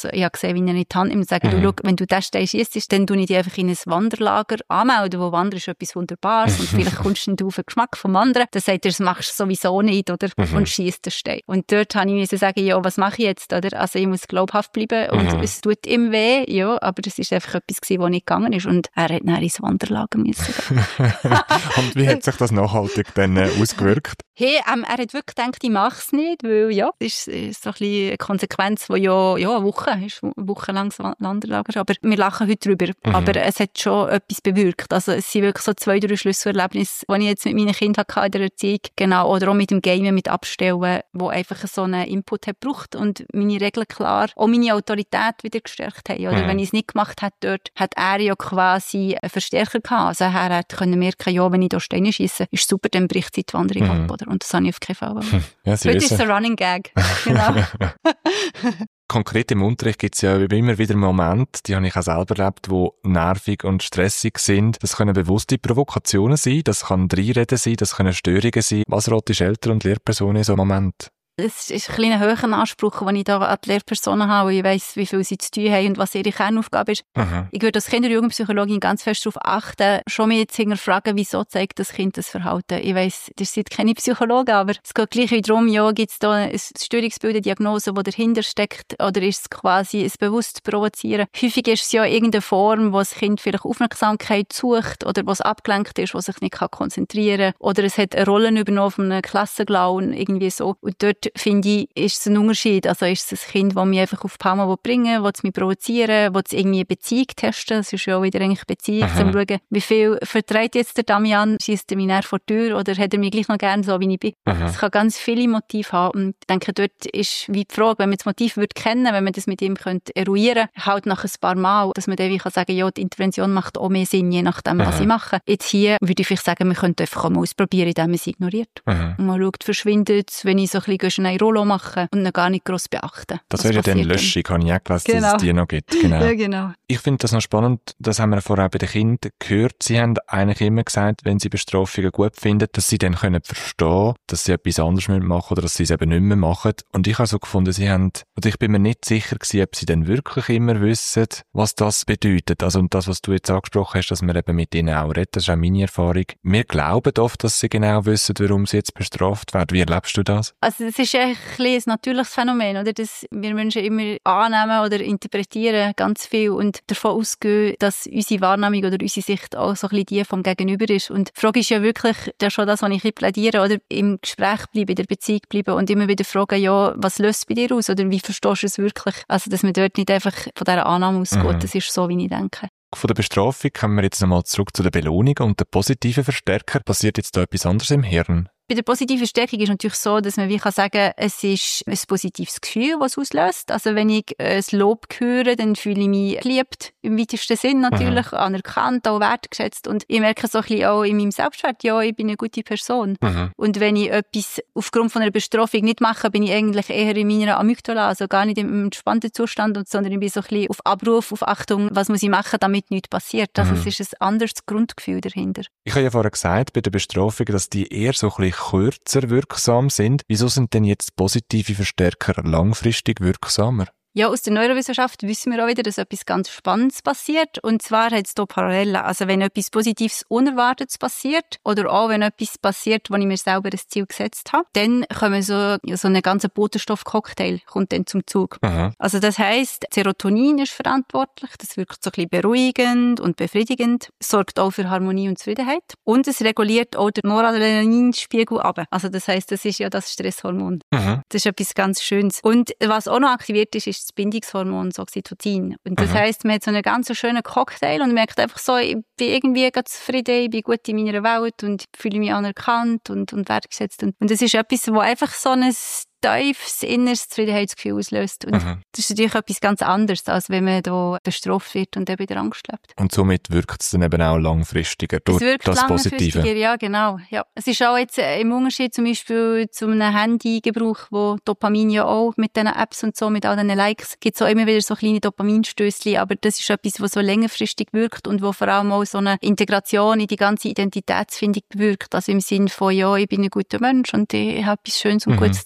Speaker 1: ich habe gesehen, wie er nicht die Hand nimmt und sage, du, schau, wenn du den Stein schiessest, dann tue ich dich einfach in ein Wanderlager anmelden, wo Wandern ist etwas Wunderbares und vielleicht kommst du auf den Geschmack vom Wandern. Dann sagt er, das machst du sowieso nicht, oder? Und schiesst den Stein. Und dort habe ich sagen, ja, was mache ich jetzt, oder? Also ich muss glaubhaft bleiben und es tut ihm weh, ja, aber das ist einfach etwas gewesen, was nicht gegangen ist und er hat dann ins Wanderlager müssen.
Speaker 2: Und wie hat sich das nachhaltig dann ausgewirkt?
Speaker 1: Hey, er hat wirklich gedacht, ich mache es nicht, weil ja, das ist so ein bisschen eine Konsequenz, die ja eine Woche ist, eine Woche lang das Wanderlager, aber wir lachen heute drüber. Aber es hat schon etwas bewirkt. Also es sind wirklich so 2, 3 Schlüsselerlebnisse, die ich jetzt mit meinen Kindern hatte in der Erziehung, genau, oder auch mit dem Gamen, mit Abstellen, wo einfach so einen Input hat gebraucht und meine Regeln klar, auch meine Autorität wieder gestärkt haben. Oder wenn ich es nicht gemacht hätte dort, hat er ja quasi einen Verstärker gehabt. Also er hätte merken, ja, wenn ich da Steine schiesse, ist super, dann bricht die Wanderung ab, oder? Und das habe ich auf keinen Fall.
Speaker 2: Ja,
Speaker 1: heute ist es ein Running Gag. Genau.
Speaker 2: Konkret im Unterricht gibt es ja immer wieder Momente, die habe ich auch selber erlebt, die nervig und stressig sind. Das können bewusste Provokationen sein, das kann Dreinreden sein, das können Störungen sein. Was ratest Eltern und Lehrpersonen in so einem Moment?
Speaker 1: Es ist ein kleiner höherer Anspruch, den ich da an die Lehrpersonen habe. Ich weiss, wie viel sie zu tun haben und was ihre Kernaufgabe ist. Ich würde als Kinder- und Jugendpsychologin ganz fest darauf achten, schon mal jetzt hinterfragen, wieso zeigt das Kind das Verhalten. Ich weiss, ihr seid keine Psychologen, aber es geht gleich wieder darum, ja, gibt es da ein Störungsbild, eine Diagnose, die dahinter steckt, oder ist es quasi ein bewusstes Provozieren? Häufig ist es ja irgendeine Form, wo das Kind vielleicht Aufmerksamkeit sucht oder wo es abgelenkt ist, wo sich nicht konzentrieren kann, oder es hat eine Rolle übernommen von einem Klassenclown, irgendwie so. Und dort finde ich, ist es ein Unterschied. Also ist es ein Kind, das mich einfach auf die Palme bringen will, das mich provozieren, will irgendwie eine Beziehung testen. Das ist ja auch wieder eigentlich Beziehung, zum schauen, wie viel vertreibt jetzt der Damian, schiesst er mich näher vor die Tür oder hat er mich gleich noch gerne so, wie ich bin. Es kann ganz viele Motive haben. Und ich denke, dort ist wie die Frage, wenn man das Motiv kennen würde, wenn man das mit ihm eruieren könnte, halt nach ein paar Mal, dass man dann wie sagen kann, ja, die Intervention macht auch mehr Sinn, je nachdem, was ich mache. Jetzt hier würde ich vielleicht sagen, man könnte einfach auch mal ausprobieren, indem man es ignoriert. Und man schaut, verschwindet es, wenn ich so ein bisschen schnell Rollo machen und ihn gar nicht gross beachten.
Speaker 2: Das wäre ja dann Löschung, habe ich auch gelesen, dass es die noch gibt. Genau.
Speaker 1: Ja, genau.
Speaker 2: Ich finde das noch spannend, das haben wir vorher bei den Kindern gehört. Sie haben eigentlich immer gesagt, wenn sie Bestrafungen gut finden, dass sie dann können verstehen, dass sie etwas anderes machen müssen oder dass sie es eben nicht mehr machen. Und ich habe so gefunden, ich bin mir nicht sicher gewesen, ob sie dann wirklich immer wissen, was das bedeutet. Also und das, was du jetzt angesprochen hast, dass man eben mit ihnen auch redet, das ist auch meine Erfahrung. Wir glauben oft, dass sie genau wissen, warum sie jetzt bestraft werden. Wie erlebst du das?
Speaker 1: Also das ist ein natürliches Phänomen, oder? Dass wir Menschen immer annehmen oder interpretieren ganz viel und davon ausgehen, dass unsere Wahrnehmung oder unsere Sicht auch so ein bisschen die vom Gegenüber ist. Und die Frage ist ja wirklich, das ist schon das, was ich plädiere, oder im Gespräch bleiben, in der Beziehung bleiben und immer wieder fragen, ja, was löst es bei dir aus oder wie verstehst du es wirklich? Also, dass man dort nicht einfach von dieser Annahme ausgeht, das ist so, wie ich denke.
Speaker 2: Von der Bestrafung kommen wir jetzt nochmal zurück zu der Belohnung und der positiven Verstärker. Passiert jetzt da etwas anderes im Hirn?
Speaker 1: Bei der positiven Stärkung ist natürlich so, dass man wie sagen kann, es ist ein positives Gefühl, was es auslöst. Also wenn ich ein Lob höre, dann fühle ich mich geliebt, im weitesten Sinn natürlich, anerkannt, auch wertgeschätzt. Und ich merke so ein bisschen auch in meinem Selbstwert, ja, ich bin eine gute Person. Und wenn ich etwas aufgrund von einer Bestrafung nicht mache, bin ich eigentlich eher in meiner Amygdala, also gar nicht im entspannten Zustand, sondern ich bin so ein bisschen auf Abruf, auf Achtung, was muss ich machen, damit nichts passiert. Also es ist ein anderes Grundgefühl dahinter.
Speaker 2: Ich habe ja vorher gesagt, bei der Bestrafung, dass die eher so ein bisschen kürzer wirksam sind. Wieso sind denn jetzt positive Verstärker langfristig wirksamer?
Speaker 1: Ja, aus der Neurowissenschaft wissen wir auch wieder, dass etwas ganz Spannendes passiert. Und zwar hat es hier Parallelen. Also wenn etwas Positives, Unerwartetes passiert oder auch wenn etwas passiert, wo ich mir selber ein Ziel gesetzt habe, dann kommen so einen ganzen Botenstoffcocktail kommt dann zum Zug. Also das heisst, Serotonin ist verantwortlich. Das wirkt so ein bisschen beruhigend und befriedigend, sorgt auch für Harmonie und Zufriedenheit. Und es reguliert auch den Noradrenalinspiegel ab. Also das heisst, das ist ja das Stresshormon. Das ist etwas ganz Schönes. Und was auch noch aktiviert ist das Bindungshormon, das Oxytocin. Und das heisst, man hat so einen ganz schönen Cocktail und merkt einfach so, ich bin irgendwie ganz zufrieden, ich bin gut in meiner Welt und fühle mich anerkannt und wertgeschätzt. Und das ist etwas, wo einfach so ein tiefes inneres Zufriedenheitsgefühl auslöst. Und das ist natürlich etwas ganz anderes, als wenn man da bestraft wird und eben in der Angst lebt.
Speaker 2: Und somit wirkt es dann eben auch langfristiger durch das Positive.
Speaker 1: Ja, genau. Ja. Es ist auch jetzt im Unterschied zum Beispiel zu einem Handygebrauch, wo Dopamin ja auch mit diesen Apps und so, mit all diesen Likes, gibt es auch immer wieder so kleine Dopaminstößchen, aber das ist etwas, was so längerfristig wirkt und wo vor allem auch so eine Integration in die ganze Identitätsfindung bewirkt. Also im Sinne von, ja, ich bin ein guter Mensch und ich habe etwas Schönes und Gutes gezeigt.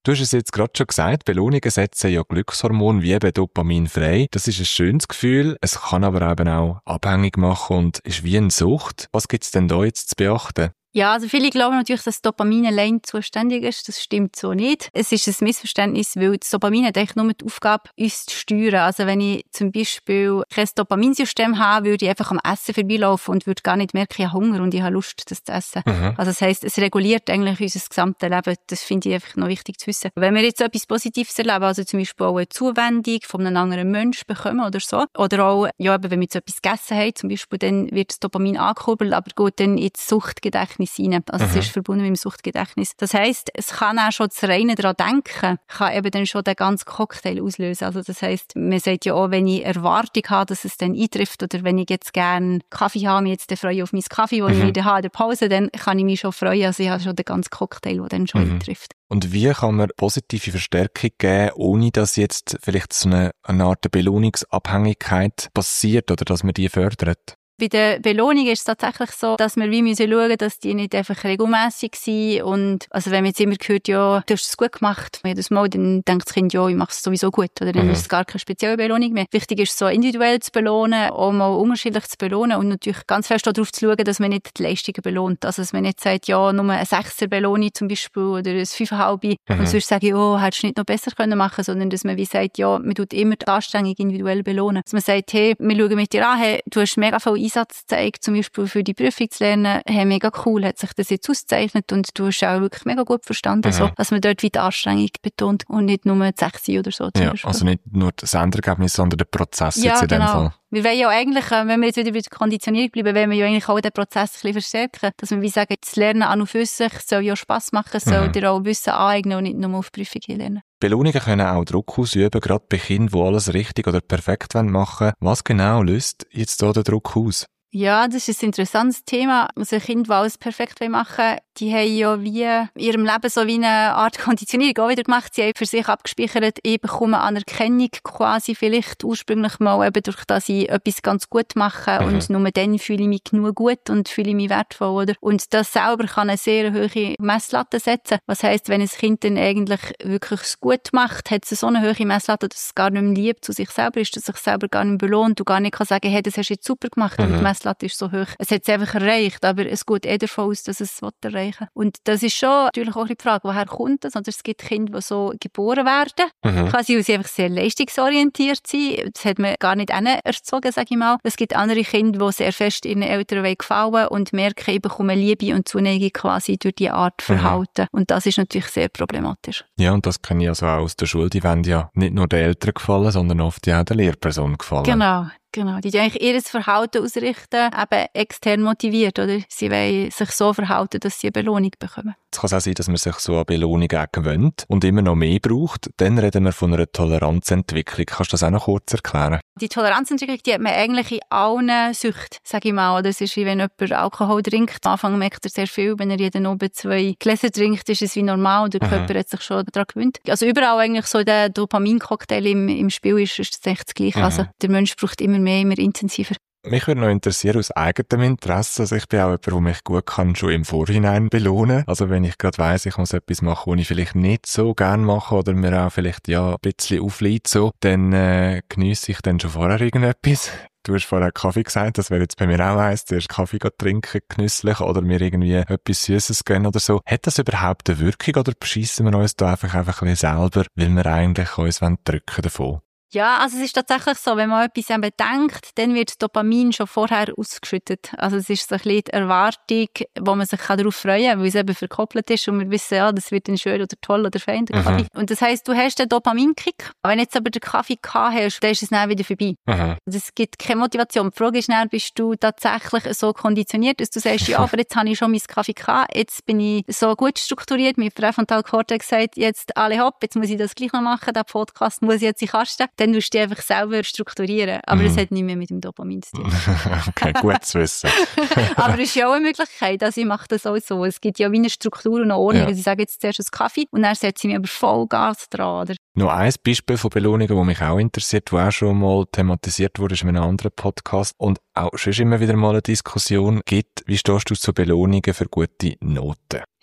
Speaker 2: Du hast es jetzt gerade schon gesagt, Belohnungen setzen ja Glückshormone wie eben Dopamin frei. Das ist ein schönes Gefühl, es kann aber eben auch abhängig machen und ist wie eine Sucht. Was gibt es denn da jetzt zu beachten?
Speaker 1: Ja, also viele glauben natürlich, dass Dopamin allein zuständig ist. Das stimmt so nicht. Es ist ein Missverständnis, weil das Dopamin hat eigentlich nur die Aufgabe, uns zu steuern. Also wenn ich zum Beispiel kein Dopaminsystem habe, würde ich einfach am Essen vorbeilaufen und würde gar nicht merken, ich habe Hunger und ich habe Lust, das zu essen. Also das heisst, es reguliert eigentlich unser gesamtes Leben. Das finde ich einfach noch wichtig zu wissen. Wenn wir jetzt etwas Positives erleben, also zum Beispiel auch eine Zuwendung von einem anderen Menschen bekommen oder so, oder auch, ja, wenn wir jetzt etwas gegessen haben, zum Beispiel, dann wird das Dopamin angekurbelt, aber geht dann ins Suchtgedächtnis rein. Also es ist verbunden mit dem Suchtgedächtnis. Das heisst, es kann auch schon das reine daran denken, kann eben dann schon den ganzen Cocktail auslösen. Also das heisst, man sagt ja auch, wenn ich Erwartung habe, dass es dann eintrifft, oder wenn ich jetzt gerne Kaffee habe, mich jetzt freue auf meinen Kaffee, den ich wieder habe in der Pause, dann kann ich mich schon freuen. Also ich habe schon den ganzen Cocktail, der dann schon eintrifft.
Speaker 2: Und wie kann man positive Verstärkung geben, ohne dass jetzt vielleicht so eine Art Belohnungsabhängigkeit passiert oder dass man die fördert?
Speaker 1: Bei der Belohnung ist es tatsächlich so, dass wir wie müssen schauen, dass die nicht einfach regelmässig sind. Und also wenn man jetzt immer hört, ja, du hast es gut gemacht, jedes Mal, dann denkt das Kind, ja, ich mache es sowieso gut. Oder dann ist es gar keine spezielle Belohnung mehr. Wichtig ist, so individuell zu belohnen, auch mal unterschiedlich zu belohnen und natürlich ganz fest darauf zu schauen, dass man nicht die Leistungen belohnt. Also dass man nicht sagt, ja, nur eine 6er Belohnung zum Beispiel oder ein 5,5 und sonst sage ich, oh, hättest du nicht noch besser können machen, sondern dass man wie sagt, ja, man tut immer die Anstrengung individuell belohnen. Dass man sagt, hey, wir schauen mit dir an, hey, du hast mega viel Einsatz gezeigt, zum Beispiel für die Prüfung zu lernen, hey, mega cool, hat sich das jetzt ausgezeichnet und du hast auch wirklich mega gut verstanden, so, dass man dort wieder Anstrengung betont und nicht nur die 6 oder so. Zum Beispiel.
Speaker 2: Also nicht nur das Endergebnis, sondern der Prozess jetzt in dem Fall.
Speaker 1: Wir wollen ja eigentlich, wenn wir jetzt wieder bei der Konditionierung bleiben, wollen wir ja eigentlich auch den Prozess ein bisschen verstärken, dass wir wie sagen, das Lernen an und für sich soll ja Spass machen, soll dir auch Wissen aneignen und nicht nur auf Prüfung lernen.
Speaker 2: Belohnungen können auch Druck ausüben, gerade bei Kindern, die alles richtig oder perfekt machen wollen. Was genau löst jetzt da den Druck aus?
Speaker 1: Ja, das ist ein interessantes Thema. Also Kinder, die alles perfekt machen wollen, die haben ja wie in ihrem Leben so wie eine Art Konditionierung auch wieder gemacht. Sie haben für sich abgespeichert, ich bekomme Anerkennung quasi vielleicht ursprünglich mal eben durch, dass ich etwas ganz gut mache und nur dann fühle ich mich genug gut und fühle ich mich wertvoll, oder? Und das selber kann eine sehr hohe Messlatte setzen. Was heisst, wenn ein Kind dann eigentlich wirklich es gut macht, hat es so eine hohe Messlatte, dass es gar nicht mehr lieb zu sich selber ist, dass sich selber gar nicht belohnt und gar nicht kann sagen, hey, das hast du jetzt super gemacht, aber die Messlatte ist so hoch. Es hat es einfach erreicht, aber es geht eher davon aus, dass es erreichen will. Und das ist schon natürlich auch die Frage, woher kommt das? Oder es gibt Kinder, die so geboren werden, quasi, weil sie einfach sehr leistungsorientiert sind. Das hat man gar nicht erzogen, sage ich mal. Es gibt andere Kinder, die sehr fest ihren Eltern gefallen und merken, ich bekomme Liebe und Zuneigung quasi durch diese Art Verhalten. Und das ist natürlich sehr problematisch.
Speaker 2: Ja, und das kenne ich also auch aus der Schule. Die wollen ja nicht nur den Eltern gefallen, sondern oft ja auch der Lehrperson gefallen.
Speaker 1: Genau, die eigentlich ihr Verhalten ausrichten, eben extern motiviert, oder? Sie wollen sich so verhalten, dass sie eine Belohnung bekommen.
Speaker 2: Es kann auch sein, dass man sich so an Belohnungen auch gewöhnt und immer noch mehr braucht. Dann reden wir von einer Toleranzentwicklung. Kannst du das auch noch kurz erklären?
Speaker 1: Die Toleranzentwicklung, die hat man eigentlich in allen Süchten, sage ich mal. Oder es ist wie wenn jemand Alkohol trinkt. Am Anfang merkt er sehr viel. Wenn er jeden Abend 2 Gläser trinkt, ist es wie normal. Der Körper hat sich schon daran gewöhnt. Also überall eigentlich so der Dopamin-Cocktail im Spiel ist das echt das Gleiche. Also der Mensch braucht immer mehr, immer intensiver.
Speaker 2: Mich würde noch interessieren, aus eigenem Interesse, also ich bin auch jemand, der mich gut kann schon im Vorhinein belohnen. Also wenn ich gerade weiss, ich muss etwas machen, was ich vielleicht nicht so gerne mache oder mir auch vielleicht ja ein bisschen aufliegt, so, dann geniesse ich dann schon vorher irgendetwas. Du hast vorher Kaffee gesagt, das wäre jetzt bei mir auch eins, zuerst Kaffee trinken, genüsslich, oder mir irgendwie etwas Süßes gönnen oder so. Hat das überhaupt eine Wirkung oder beschissen wir uns da einfach ein bisschen selber, weil wir eigentlich uns drücken davon?
Speaker 1: Ja, also es ist tatsächlich so, wenn man etwas bedenkt, dann wird Dopamin schon vorher ausgeschüttet. Also es ist so ein bisschen die Erwartung, wo man sich darauf freuen kann, weil es eben verkoppelt ist und wir wissen, ja, das wird dann schön oder toll oder fein, der Kaffee. Und das heisst, du hast den Dopaminkick. Wenn jetzt aber den Kaffee gehabt hast, dann ist es dann wieder vorbei. Das gibt keine Motivation. Die Frage ist dann, bist du tatsächlich so konditioniert, dass du sagst, ja, aber jetzt habe ich schon meinen Kaffee gehabt, jetzt bin ich so gut strukturiert, mein Präfrontal Cortex sagt, jetzt alle hopp, jetzt muss ich das gleich noch machen, den Podcast muss ich jetzt in Kasten. Dann musst du dich einfach selber strukturieren. Aber das hat nicht mehr mit dem Dopamin zu tun.
Speaker 2: Okay, gut zu wissen.
Speaker 1: Aber es ist ja auch eine Möglichkeit, also ich mache das auch so. Es gibt ja wie eine Struktur und eine Ordnung. Ja. Also ich sage jetzt zuerst einen Kaffee und dann setze ich mich aber voll Gas dran. Oder?
Speaker 2: Noch ein Beispiel von Belohnungen, das mich auch interessiert, das auch schon mal thematisiert wurde, ist in einem anderen Podcast und auch schon immer wieder mal eine Diskussion gibt. Wie stehst du zu Belohnungen für gute Noten?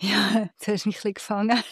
Speaker 1: Ja, jetzt hast du mich ein bisschen gefangen.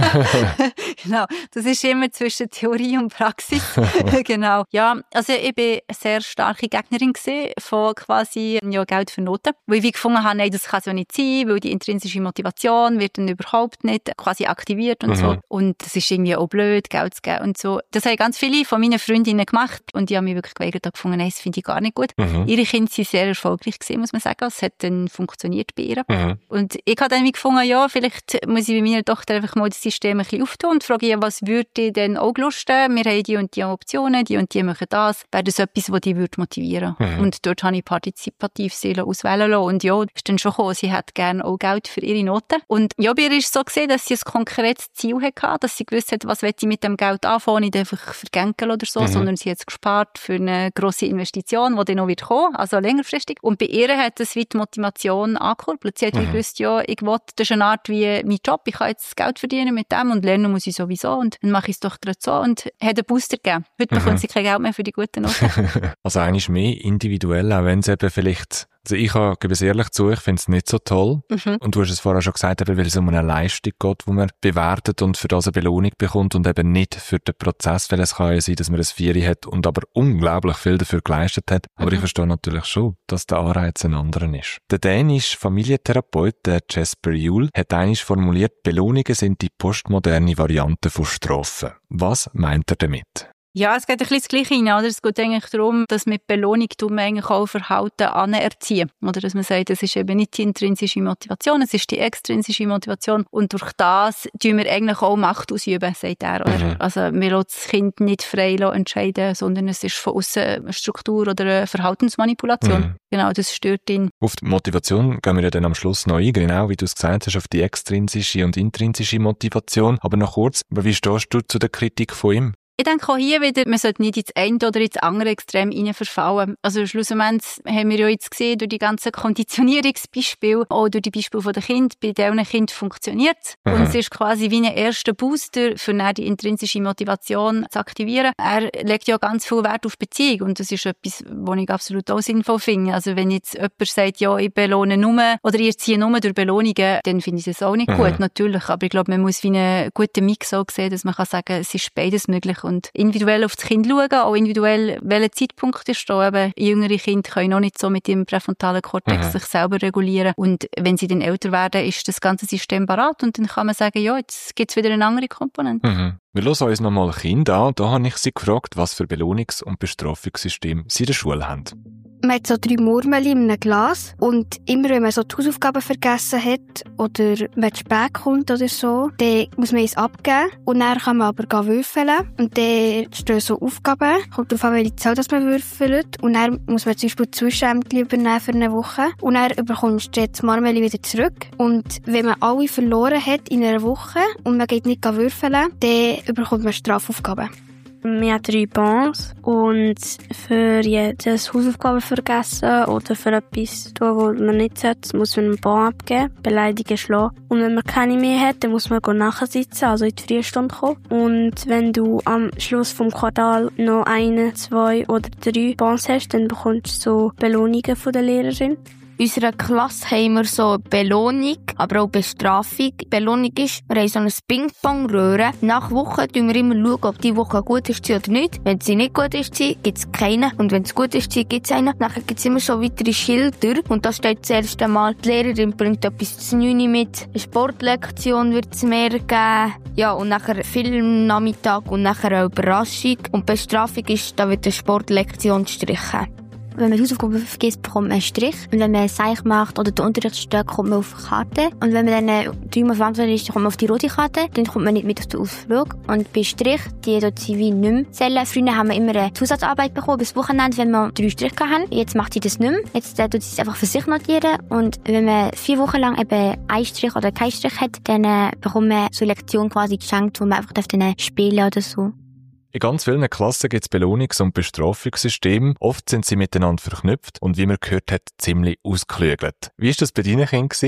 Speaker 1: Genau, das ist immer zwischen Theorie und Praxis. Genau. Ja, also ich bin eine sehr starke Gegnerin von quasi Geld für Noten. Weil ich gefunden habe, nein, das kann so nicht sein, weil die intrinsische Motivation wird dann überhaupt nicht quasi aktiviert und so. Und das ist irgendwie auch blöd, Geld zu geben und so. Das haben ganz viele von meinen Freundinnen gemacht und die haben mich wirklich geweigert und gefunden, nein, das finde ich gar nicht gut. Ihre Kinder sind sehr erfolgreich gewesen, muss man sagen. Es hat dann funktioniert bei ihr. Und ich habe dann gefunden, ja, vielleicht muss ich bei meiner Tochter einfach mal das System ein bisschen auftun und frage, was würde ich denn auch lusten? Wir haben die und die Optionen, die und die machen das. Wäre das etwas, das die motivieren würde? Und dort habe ich partizipativ sie auswählen lassen. Und ja, ist dann schon gekommen, sie hat gerne auch Geld für ihre Noten. Und ja, bei ihr ist es so gesehen, dass sie ein konkretes Ziel hatte, dass sie gewusst hat, was will ich mit dem Geld anfangen, nicht einfach vergänkeln oder so, sondern sie hat es gespart für eine grosse Investition, die dann noch wird kommen, also längerfristig. Und bei ihr hat das wie die Motivation angekurbelt. Sie hat gewusst, ja, ich will, das ist eine Art wie mein Job, ich kann jetzt Geld verdienen mit dem und lernen muss ich sowieso und dann mache ich es doch gerade so und hat einen Booster gegeben. Heute bekommt sie kein Geld mehr für die guten Noten.
Speaker 2: Also eigentlich mehr individuell, auch wenn es eben vielleicht, also ich gebe es ehrlich zu, ich finde es nicht so toll. Und du hast es vorher schon gesagt, weil es um eine Leistung geht, die man bewertet und für das eine Belohnung bekommt und eben nicht für den Prozess, weil es kann ja sein, dass man ein Vieri hat und aber unglaublich viel dafür geleistet hat. Aber ich verstehe natürlich schon, dass der Anreiz ein anderer ist. Der dänische Familientherapeut, der Jesper Juhl, hat eigentlich formuliert, Belohnungen sind die postmoderne Variante von Strafen. Was meint er damit?
Speaker 1: Ja, es geht ein bisschen das Gleiche rein, oder? Es geht eigentlich darum, dass mit Belohnung man eigentlich auch Verhalten anerziehen. Oder dass man sagt, es ist eben nicht die intrinsische Motivation, es ist die extrinsische Motivation. Und durch das tun wir eigentlich auch Macht ausüben, sagt er. Oder? Also wir lassen das Kind nicht frei entscheiden, sondern es ist von außen eine Struktur oder eine Verhaltensmanipulation. Genau, das stört ihn.
Speaker 2: Auf die Motivation gehen wir ja dann am Schluss noch ein, genau wie du es gesagt hast, auf die extrinsische und intrinsische Motivation. Aber noch kurz, wie stehst du zu der Kritik von ihm?
Speaker 1: Ich denke auch hier wieder, man sollte nicht ins eine oder ins andere Extrem verfallen. Also schlussendlich haben wir ja jetzt gesehen, durch die ganzen Konditionierungsbeispiele, auch durch die Beispiele der Kinder, bei diesen Kindern funktioniert es. Und es ist quasi wie ein erster Booster, für dann die intrinsische Motivation zu aktivieren. Er legt ja ganz viel Wert auf Beziehung und das ist etwas, was ich absolut auch sinnvoll finde. Also wenn jetzt jemand sagt, ja, ich belohne nur oder ich erziehe nur durch Belohnungen, dann finde ich das auch nicht gut, natürlich. Aber ich glaube, man muss wie einen guten Mix auch sehen, dass man kann sagen, es ist beides möglich. Und individuell auf das Kind schauen, auch individuell, welcher Zeitpunkt ist da. Eben, jüngere Kinder können noch nicht so mit ihrem präfrontalen Kortex sich selber regulieren. Und wenn sie dann älter werden, ist das ganze System parat und dann kann man sagen, ja, jetzt gibt es wieder eine andere Komponente.
Speaker 2: Wir hören uns nochmal Kinder an. Da habe ich sie gefragt, was für Belohnungs- und Bestrafungssysteme sie in der Schule haben.
Speaker 4: Man hat so 3 Murmeln in einem Glas und immer, wenn man so die Hausaufgaben vergessen hat oder wenn es spät kommt oder so, dann muss man es abgeben und dann kann man aber würfeln und dann stehen so Aufgaben, kommt darauf an, welche Zahl das man würfelt und dann muss man zum Beispiel Zwischenämter übernehmen für eine Woche und dann bekommst du das Marmeli wieder zurück und wenn man alle verloren hat in einer Woche und man geht nicht würfeln, dann bekommt man Strafaufgaben.
Speaker 7: Wir haben 3 Bons und für jedes Hausaufgaben vergessen oder für etwas tun, was man nicht sollte, muss man einen Bon abgeben, Beleidigen, schlagen. Und wenn man keine mehr hat, dann muss man nachsitzen, also in die Freistunde kommen. Und wenn du am Schluss vom Quartal noch 1, 2 oder 3 Bons hast, dann bekommst du so Belohnungen von der Lehrerin.
Speaker 9: In unserer Klasse haben wir so Belohnung, aber auch Bestrafung. Belohnung ist, wir haben so eine Ping-Pong-Röhre. Nach Woche schauen wir immer, ob die Woche gut ist oder nicht. Wenn sie nicht gut ist, gibt es keine. Und wenn es gut ist, gibt es eine. Nachher gibt es immer so weitere Schilder. Und da steht das erste Mal, die Lehrerin bringt etwas zu 9 mit. Eine Sportlektion wird es mehr geben. Ja, und nachher Filmnachmittag und nachher eine Überraschung. Und Bestrafung ist, da wird eine Sportlektion gestrichen.
Speaker 3: Wenn man die Hausaufgaben vergisst, bekommt man einen Strich. Und wenn man ein Seich macht oder den Unterricht stört, kommt man auf die Karte. Und wenn man dann 3-mal verantwortlich ist, kommt man auf die rote Karte. Dann kommt man nicht mit auf den Ausflug. Und bei Strich, die dort sind wie nicht mehr zählen. Früher haben wir immer eine Zusatzarbeit bekommen bis Wochenende, wenn wir 3 Striche hatten. Jetzt macht sie das nicht mehr. Jetzt tut sie es einfach für sich notieren. Und wenn man 4 Wochen lang eben einen Strich oder keinen Strich hat, dann bekommt man so eine Lektion quasi geschenkt, wo man einfach dann spielen oder so.
Speaker 2: In ganz vielen Klassen gibt es Belohnungs- und Bestrafungssysteme. Oft sind sie miteinander verknüpft und wie man gehört hat, ziemlich ausgeklügelt. Wie war das bei deinen Kindern?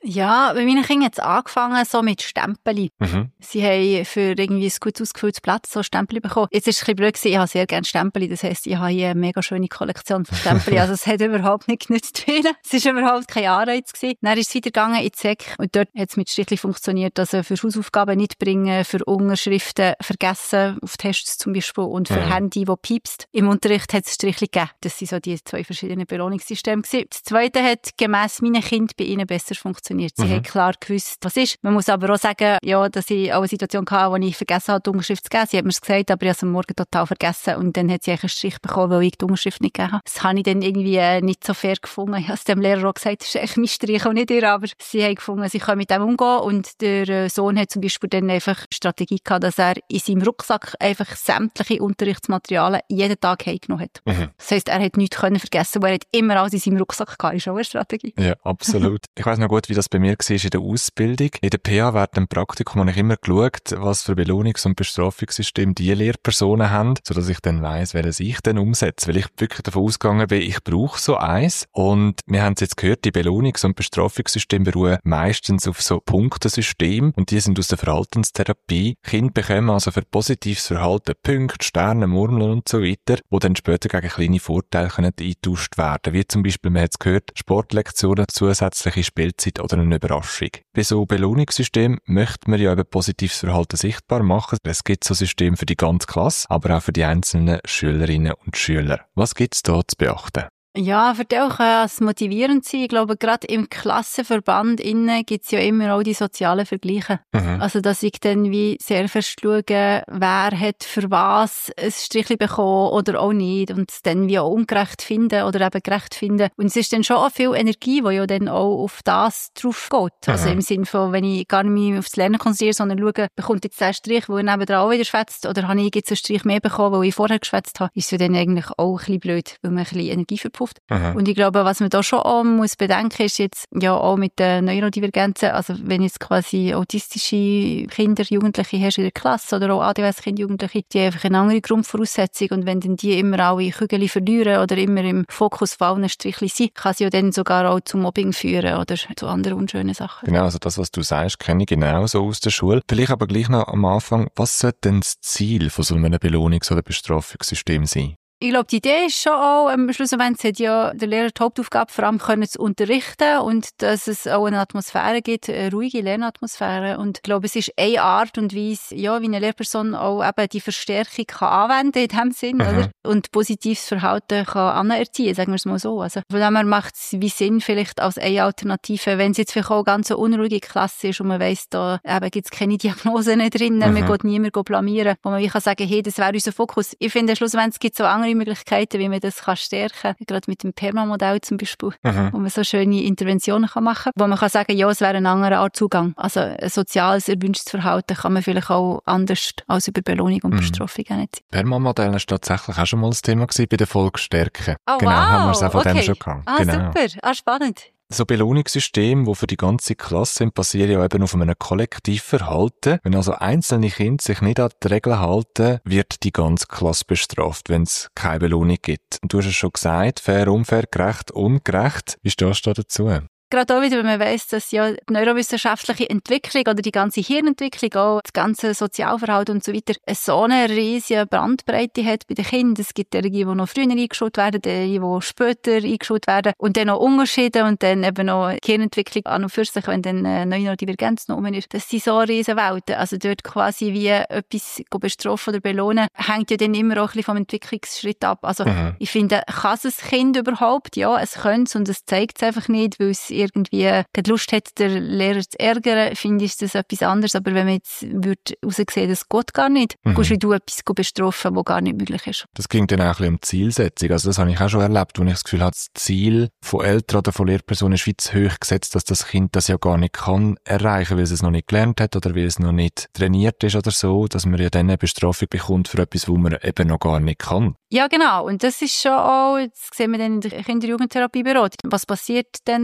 Speaker 1: Ja, bei meinen Kindern hat es angefangen so mit Stempeli. Sie haben für irgendwie ein gut ausgefülltes Blatt so Stempeli bekommen. Jetzt ist es ein bisschen blöd gewesen, ich habe sehr gerne Stempeli, das heisst, ich habe hier eine mega schöne Kollektion von Stempeli, also es hat überhaupt nicht genützt ihnen. Es war überhaupt kein Anreiz gewesen. Dann ist es weitergegangen in die Sek und dort hat es mit Strichli funktioniert, also für Hausaufgaben nicht bringen, für Unterschriften vergessen, auf Tests zum Beispiel und für Handy, wo piepst. Im Unterricht hat es Strichli gegeben. Das sind so die 2 verschiedenen Belohnungssysteme gewesen. Das zweite hat gemäss meinen Kindern bei ihnen besser funktioniert. Sie haben klar gewusst, was ist. Man muss aber auch sagen, ja, dass ich auch eine Situation hatte, wo ich vergessen habe, die Unterschrift zu geben. Sie hat mir es gesagt, aber ich habe es am Morgen total vergessen. Und dann hat sie einen Strich bekommen, weil ich die Unterschrift nicht gegeben habe. Das habe ich dann irgendwie nicht so fair gefunden. Ich habe es dem Lehrer auch gesagt, das ist echt mein Strich und nicht ihr. Aber sie haben gefunden, sie können mit dem umgehen. Und der Sohn hat zum Beispiel dann einfach die Strategie gehabt, dass er in seinem Rucksack einfach sämtliche Unterrichtsmaterialien jeden Tag heimgenommen hat. Das heisst, er hat nichts vergessen, weil er hat immer alles in seinem Rucksack gehabt. Das ist auch eine Strategie.
Speaker 2: Ja, absolut. Ich weiss noch gut, wie das bei mir war in der Ausbildung. In der PH während dem Praktikum habe ich immer geschaut, was für Belohnungs- und Bestrafungssysteme die Lehrpersonen haben, sodass ich dann weiss, welches ich dann umsetze. Weil ich wirklich davon ausgegangen bin, ich brauche so eins. Und wir haben es jetzt gehört, die Belohnungs- und Bestrafungssysteme beruhen meistens auf so Punktesystemen und die sind aus der Verhaltenstherapie. Kinder bekommen also für positives Verhalten Punkte, Sterne, Murmeln und so weiter, die dann später gegen kleine Vorteile eingetauscht werden. Wie zum Beispiel, man hat es gehört, Sportlektionen, zusätzliche Spielzeit oder eine Überraschung. Bei so Belohnungssystemen möchte man ja eben positives Verhalten sichtbar machen. Es gibt so Systeme für die ganze Klasse, aber auch für die einzelnen Schülerinnen und Schüler. Was gibt es da zu beachten?
Speaker 1: Ja, für die auch kann es motivierend sein. Ich glaube, gerade im Klassenverband innen gibt es ja immer auch die sozialen Vergleiche. Also, dass ich dann wie sehr fest schaue, wer hat für was ein Strichli bekommen oder auch nicht und es dann wie auch ungerecht finden oder eben gerecht finden. Und es ist dann schon auch viel Energie, die ja dann auch auf das drauf geht. Also im Sinne von, wenn ich gar nicht mehr aufs Lernen konzentriere, sondern schaue, bekommt jetzt der Strich, wo er nebenan auch wieder schwätzt oder habe ich jetzt einen Strich mehr bekommen, weil ich vorher geschwätzt habe, ist es dann eigentlich auch ein bisschen blöd, weil man ein bisschen Energie verpufft. Und ich glaube, was man da schon auch muss bedenken, ist jetzt ja auch mit den Neurodivergenzen, also wenn jetzt quasi autistische Kinder, Jugendliche hast in der Klasse oder auch ADHS-Kinder, Jugendliche, die haben einfach eine andere Grundvoraussetzung und wenn dann die immer alle Kügel verlieren oder immer im Fokus von allen Strichli sind, kann sie ja dann sogar auch zu Mobbing führen oder zu anderen unschönen Sachen.
Speaker 2: Genau, also das, was du sagst, kenne ich genau so aus der Schule. Vielleicht aber gleich noch am Anfang, was sollte denn das Ziel von so einem Belohnungs- oder Bestrafungssystem sein?
Speaker 1: Ich glaube, die Idee ist schon auch, am Schluss hat ja der Lehrer die Hauptaufgabe, vor allem können zu unterrichten und dass es auch eine Atmosphäre gibt, eine ruhige Lernatmosphäre. Und ich glaube, es ist eine Art und Weise, ja, wie eine Lehrperson auch eben die Verstärkung kann anwenden in diesem Sinn, oder? Und positives Verhalten kann anerziehen, sagen wir es mal so. Also, von dem her macht es wie Sinn, vielleicht als eine Alternative, wenn es jetzt vielleicht auch ganz eine unruhige Klasse ist und man weiss, da gibt es keine Diagnosen drin, man geht niemand blamieren, wo man wie kann sagen, hey, das wäre unser Fokus. Ich finde, schlussendlich gibt es auch andere Möglichkeiten, wie man das stärken kann. Gerade mit dem PERMA-Modell zum Beispiel, wo man so schöne Interventionen machen kann, wo man kann sagen, ja, es wäre eine andere Art Zugang. Also ein soziales, erwünschtes Verhalten kann man vielleicht auch anders als über Belohnung und Bestrafung nicht.
Speaker 2: PERMA-Modell ist tatsächlich auch schon mal das Thema gewesen bei der Volksstärke.
Speaker 1: Oh,
Speaker 2: genau,
Speaker 1: wow.
Speaker 2: Haben wir es auch von dem schon gehabt. Genau.
Speaker 1: Super. Spannend.
Speaker 2: So Belohnungssysteme, die für die ganze Klasse sind, basieren ja eben auf einem Kollektivverhalten. Wenn also einzelne Kinder sich nicht an die Regeln halten, wird die ganze Klasse bestraft, wenn es keine Belohnung gibt. Und du hast es schon gesagt, fair, unfair, gerecht, ungerecht. Wie stehst du dazu?
Speaker 1: Gerade auch wieder, wenn man weiss, dass ja die neurowissenschaftliche Entwicklung oder die ganze Hirnentwicklung, auch das ganze Sozialverhalten und so weiter, so eine riesige Bandbreite hat bei den Kindern. Es gibt die, die noch früher eingeschaut werden, die später eingeschaut werden und dann noch Unterschiede und dann eben noch die Hirnentwicklung an und für sich, wenn dann Neurodivergenz noch rum ist. Das sind so riesige Welten. Also dort quasi wie etwas bestrafen oder belohnen, hängt ja dann immer auch ein bisschen vom Entwicklungsschritt ab. Also ich finde, kann es ein Kind überhaupt? Ja, es könnte es und es zeigt es einfach nicht, weil es irgendwie keine Lust hat, den Lehrer zu ärgern, finde ich das etwas anderes. Aber wenn man jetzt heraussehen, das geht gar nicht, kannst du etwas bestrafen, was gar nicht möglich ist.
Speaker 2: Das ging dann auch ein bisschen um die Zielsetzung. Also das habe ich auch schon erlebt, wo ich das Gefühl habe, das Ziel von Eltern oder von Lehrpersonen ist zu hoch gesetzt, dass das Kind das ja gar nicht kann erreichen, weil es es noch nicht gelernt hat oder weil es noch nicht trainiert ist oder so, dass man ja dann eine Bestrafung bekommt für etwas, was man eben noch gar nicht kann.
Speaker 1: Ja, genau. Und das ist schon auch, das sehen wir dann in der Kinder- und Jugendtherapieberatung. Was passiert denn mit dem?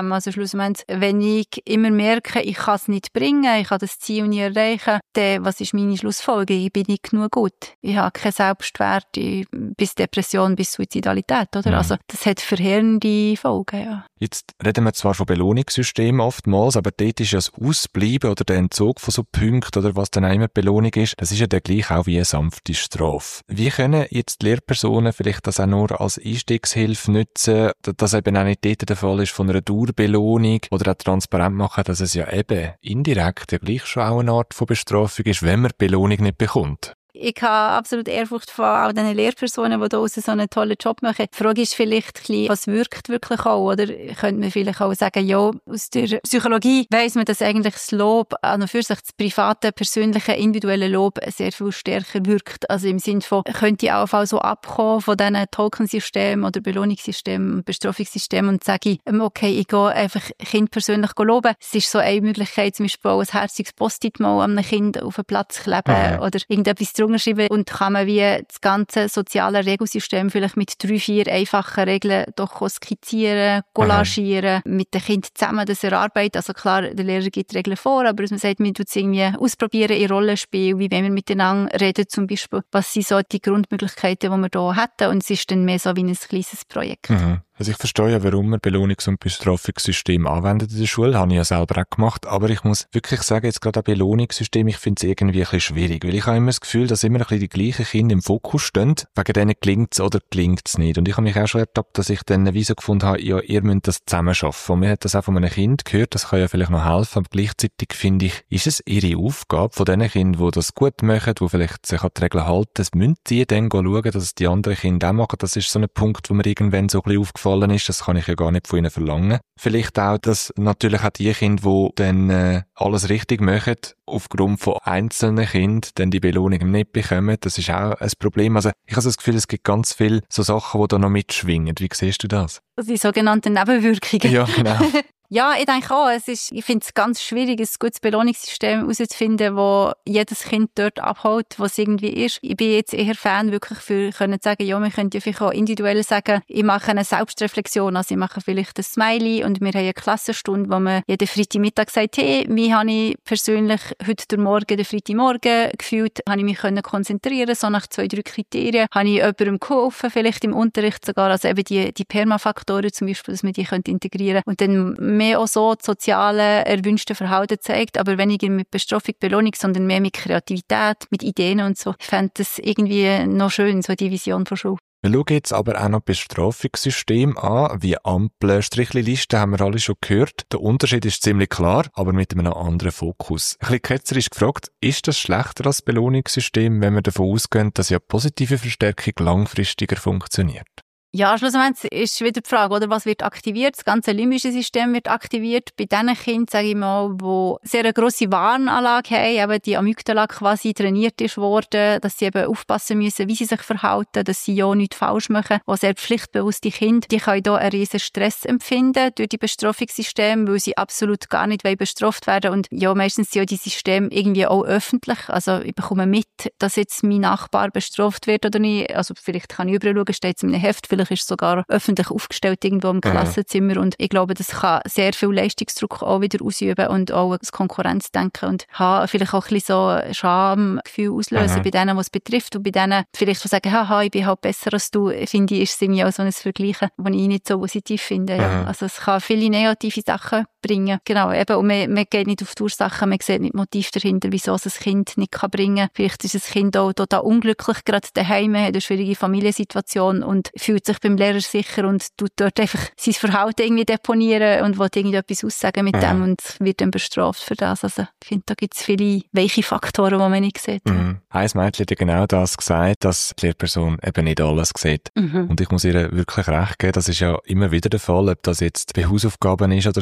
Speaker 1: dem. Also schlussendlich, wenn ich immer merke, ich kann es nicht bringen, ich kann das Ziel nie erreichen, dann was ist meine Schlussfolgerung? Ich bin nicht genug gut. Ich habe keinen Selbstwert, bis Depression, bis Suizidalität, oder? Also das hat verheerende Folgen, ja.
Speaker 2: Jetzt reden wir zwar von Belohnungssystemen oftmals, aber dort ist ja das Ausbleiben oder der Entzug von so Punkten oder was dann auch immer die Belohnung ist, das ist ja dann gleich auch wie eine sanfte Strafe. Wie können jetzt die Lehrpersonen vielleicht das auch nur als Einstiegshilfe nutzen, dass eben auch nicht dort der Fall ist von einer Dauerbelohnung oder auch transparent machen, dass es ja eben indirekt ja gleich schon auch eine Art von Bestrafung ist, wenn man die Belohnung nicht bekommt?
Speaker 1: Ich habe absolut Ehrfurcht vor all diesen Lehrpersonen, die da so einen tollen Job machen. Die Frage ist vielleicht ein bisschen, was wirkt wirklich auch, oder? Könnte man vielleicht auch sagen, ja, aus der Psychologie weiss man, dass eigentlich das Lob an und für sich das private, persönliche, individuelle Lob sehr viel stärker wirkt. Also im Sinne von, könnte ich auch so abkommen von diesen Tokensystemen oder Belohnungssystemen, Bestrafungssystemen und sage, okay, ich gehe einfach Kind persönlich loben. Es ist so eine Möglichkeit, zum Beispiel auch ein herziges Post-it mal an einem Kind auf den Platz kleben oder irgendetwas drunter schreiben und kann man wie das ganze soziale Regelsystem vielleicht mit 3-4 einfachen Regeln doch skizzieren, collagieren, mit den Kindern zusammen das erarbeiten. Also klar, der Lehrer gibt Regeln vor, aber man sagt, man tut es irgendwie ausprobieren in Rollenspiel, wie wenn wir miteinander reden zum Beispiel. Was sind so die Grundmöglichkeiten, die wir hier hätten, und es ist dann mehr so wie ein kleines Projekt.
Speaker 2: Also ich verstehe ja, warum man Belohnungs- und Bestrafungssystem anwendet in der Schule, habe ich ja selber auch gemacht, aber ich muss wirklich sagen, jetzt gerade ein Belohnungssystem, ich finde es irgendwie ein bisschen schwierig, weil ich habe immer das Gefühl, dass immer ein bisschen die gleichen Kinder im Fokus stehen, wegen denen gelingt es oder gelingt es nicht. Und ich habe mich auch schon ertappt, dass ich dann wie so gefunden habe, ja, ihr müsst das zusammen schaffen. Und mir hat das auch von einem Kind gehört, das kann ja vielleicht noch helfen, aber gleichzeitig finde ich, ist es ihre Aufgabe von diesen Kindern, die das gut machen, die vielleicht sich an die Regeln halten, müssen die dann schauen, dass es die anderen Kinder auch machen. Das ist so ein Punkt, wo mir irgendwann so ein bisschen aufgefallen ist, das kann ich ja gar nicht von ihnen verlangen. Vielleicht auch, dass natürlich auch die Kinder, die dann alles richtig machen, aufgrund von einzelnen Kindern dann die Belohnung nicht bekommen, das ist auch ein Problem. Also ich habe das Gefühl, es gibt ganz viele so Sachen, die da noch mitschwingen. Wie siehst du das?
Speaker 1: Die sogenannten Nebenwirkungen.
Speaker 2: Ja, genau.
Speaker 1: Ja, ich denke auch, ich finde es ganz schwierig, ein gutes Belohnungssystem herauszufinden, wo jedes Kind dort abholt, was irgendwie ist. Ich bin jetzt eher Fan, wirklich für können sagen, ja, wir können ja vielleicht auch individuell sagen, ich mache eine Selbstreflexion, also ich mache vielleicht ein Smiley und wir haben eine Klassenstunde, wo man jeden Freitagmittag sagt, hey, wie habe ich persönlich heute den Freitagmorgen gefühlt, habe ich mich können konzentrieren, so nach 2-3 Kriterien, habe ich jemandem geholfen, vielleicht im Unterricht sogar, also eben die Permafaktoren zum Beispiel, dass man die integrieren könnte und dann mehr auch so das soziale, erwünschte Verhalten zeigt, aber weniger mit Bestrafung, Belohnung, sondern mehr mit Kreativität, mit Ideen und so. Ich fände das irgendwie noch schön, so die Vision von Schule.
Speaker 2: Wir schauen jetzt aber auch noch Bestrafungssysteme an, wie Ampeln, Strichlisten haben wir alle schon gehört. Der Unterschied ist ziemlich klar, aber mit einem anderen Fokus. Ein bisschen ketzerisch gefragt, ist das schlechter als Belohnungssystem, wenn wir davon ausgehen, dass ja positive Verstärkung langfristiger funktioniert?
Speaker 1: Ja, schlussendlich ist wieder die Frage, oder? Was wird aktiviert? Das ganze limbische System wird aktiviert. Bei diesen Kindern, sage ich mal, die sehr eine grosse Warnanlage haben, eben die Amygdala quasi trainiert ist worden, dass sie eben aufpassen müssen, wie sie sich verhalten, dass sie ja nichts falsch machen. Auch sehr pflichtbewusste Kinder, die können hier einen riesen Stress empfinden durch die Bestrafungssysteme, weil sie absolut gar nicht bestraft werden. Und ja, meistens sind ja die Systeme irgendwie auch öffentlich. Also ich bekomme mit, dass jetzt mein Nachbar bestraft wird oder nicht. Also vielleicht kann ich überall schauen, steht es in einem Heft, vielleicht ist es sogar öffentlich aufgestellt irgendwo im Klassenzimmer und ich glaube, das kann sehr viel Leistungsdruck auch wieder ausüben und auch das Konkurrenzdenken und vielleicht auch ein bisschen so Schamgefühl auslösen bei denen, was es betrifft und bei denen vielleicht sagen, haha, ich bin halt besser als du, finde ich, ist es irgendwie auch so ein Vergleichen, das ich nicht so positiv finde. Ja. Also es kann viele negative Sachen bringen. Genau, eben, und man geht nicht auf die Ursachen, man sieht nicht Motiv dahinter, wieso es ein Kind nicht bringen kann. Vielleicht ist das Kind auch total unglücklich, gerade daheim, hat eine schwierige Familiensituation und fühlt sich beim Lehrer sicher und tut dort einfach sein Verhalten irgendwie deponieren und will irgendetwas aussagen mit dem und wird dann bestraft für das. Also ich finde, da gibt es viele weiche Faktoren, die man nicht sieht.
Speaker 2: Ein Mädchen hat ja genau das gesagt, dass die Lehrperson eben nicht alles sieht. Und ich muss ihr wirklich recht geben, das ist ja immer wieder der Fall, ob das jetzt bei Hausaufgaben ist oder so. Klar,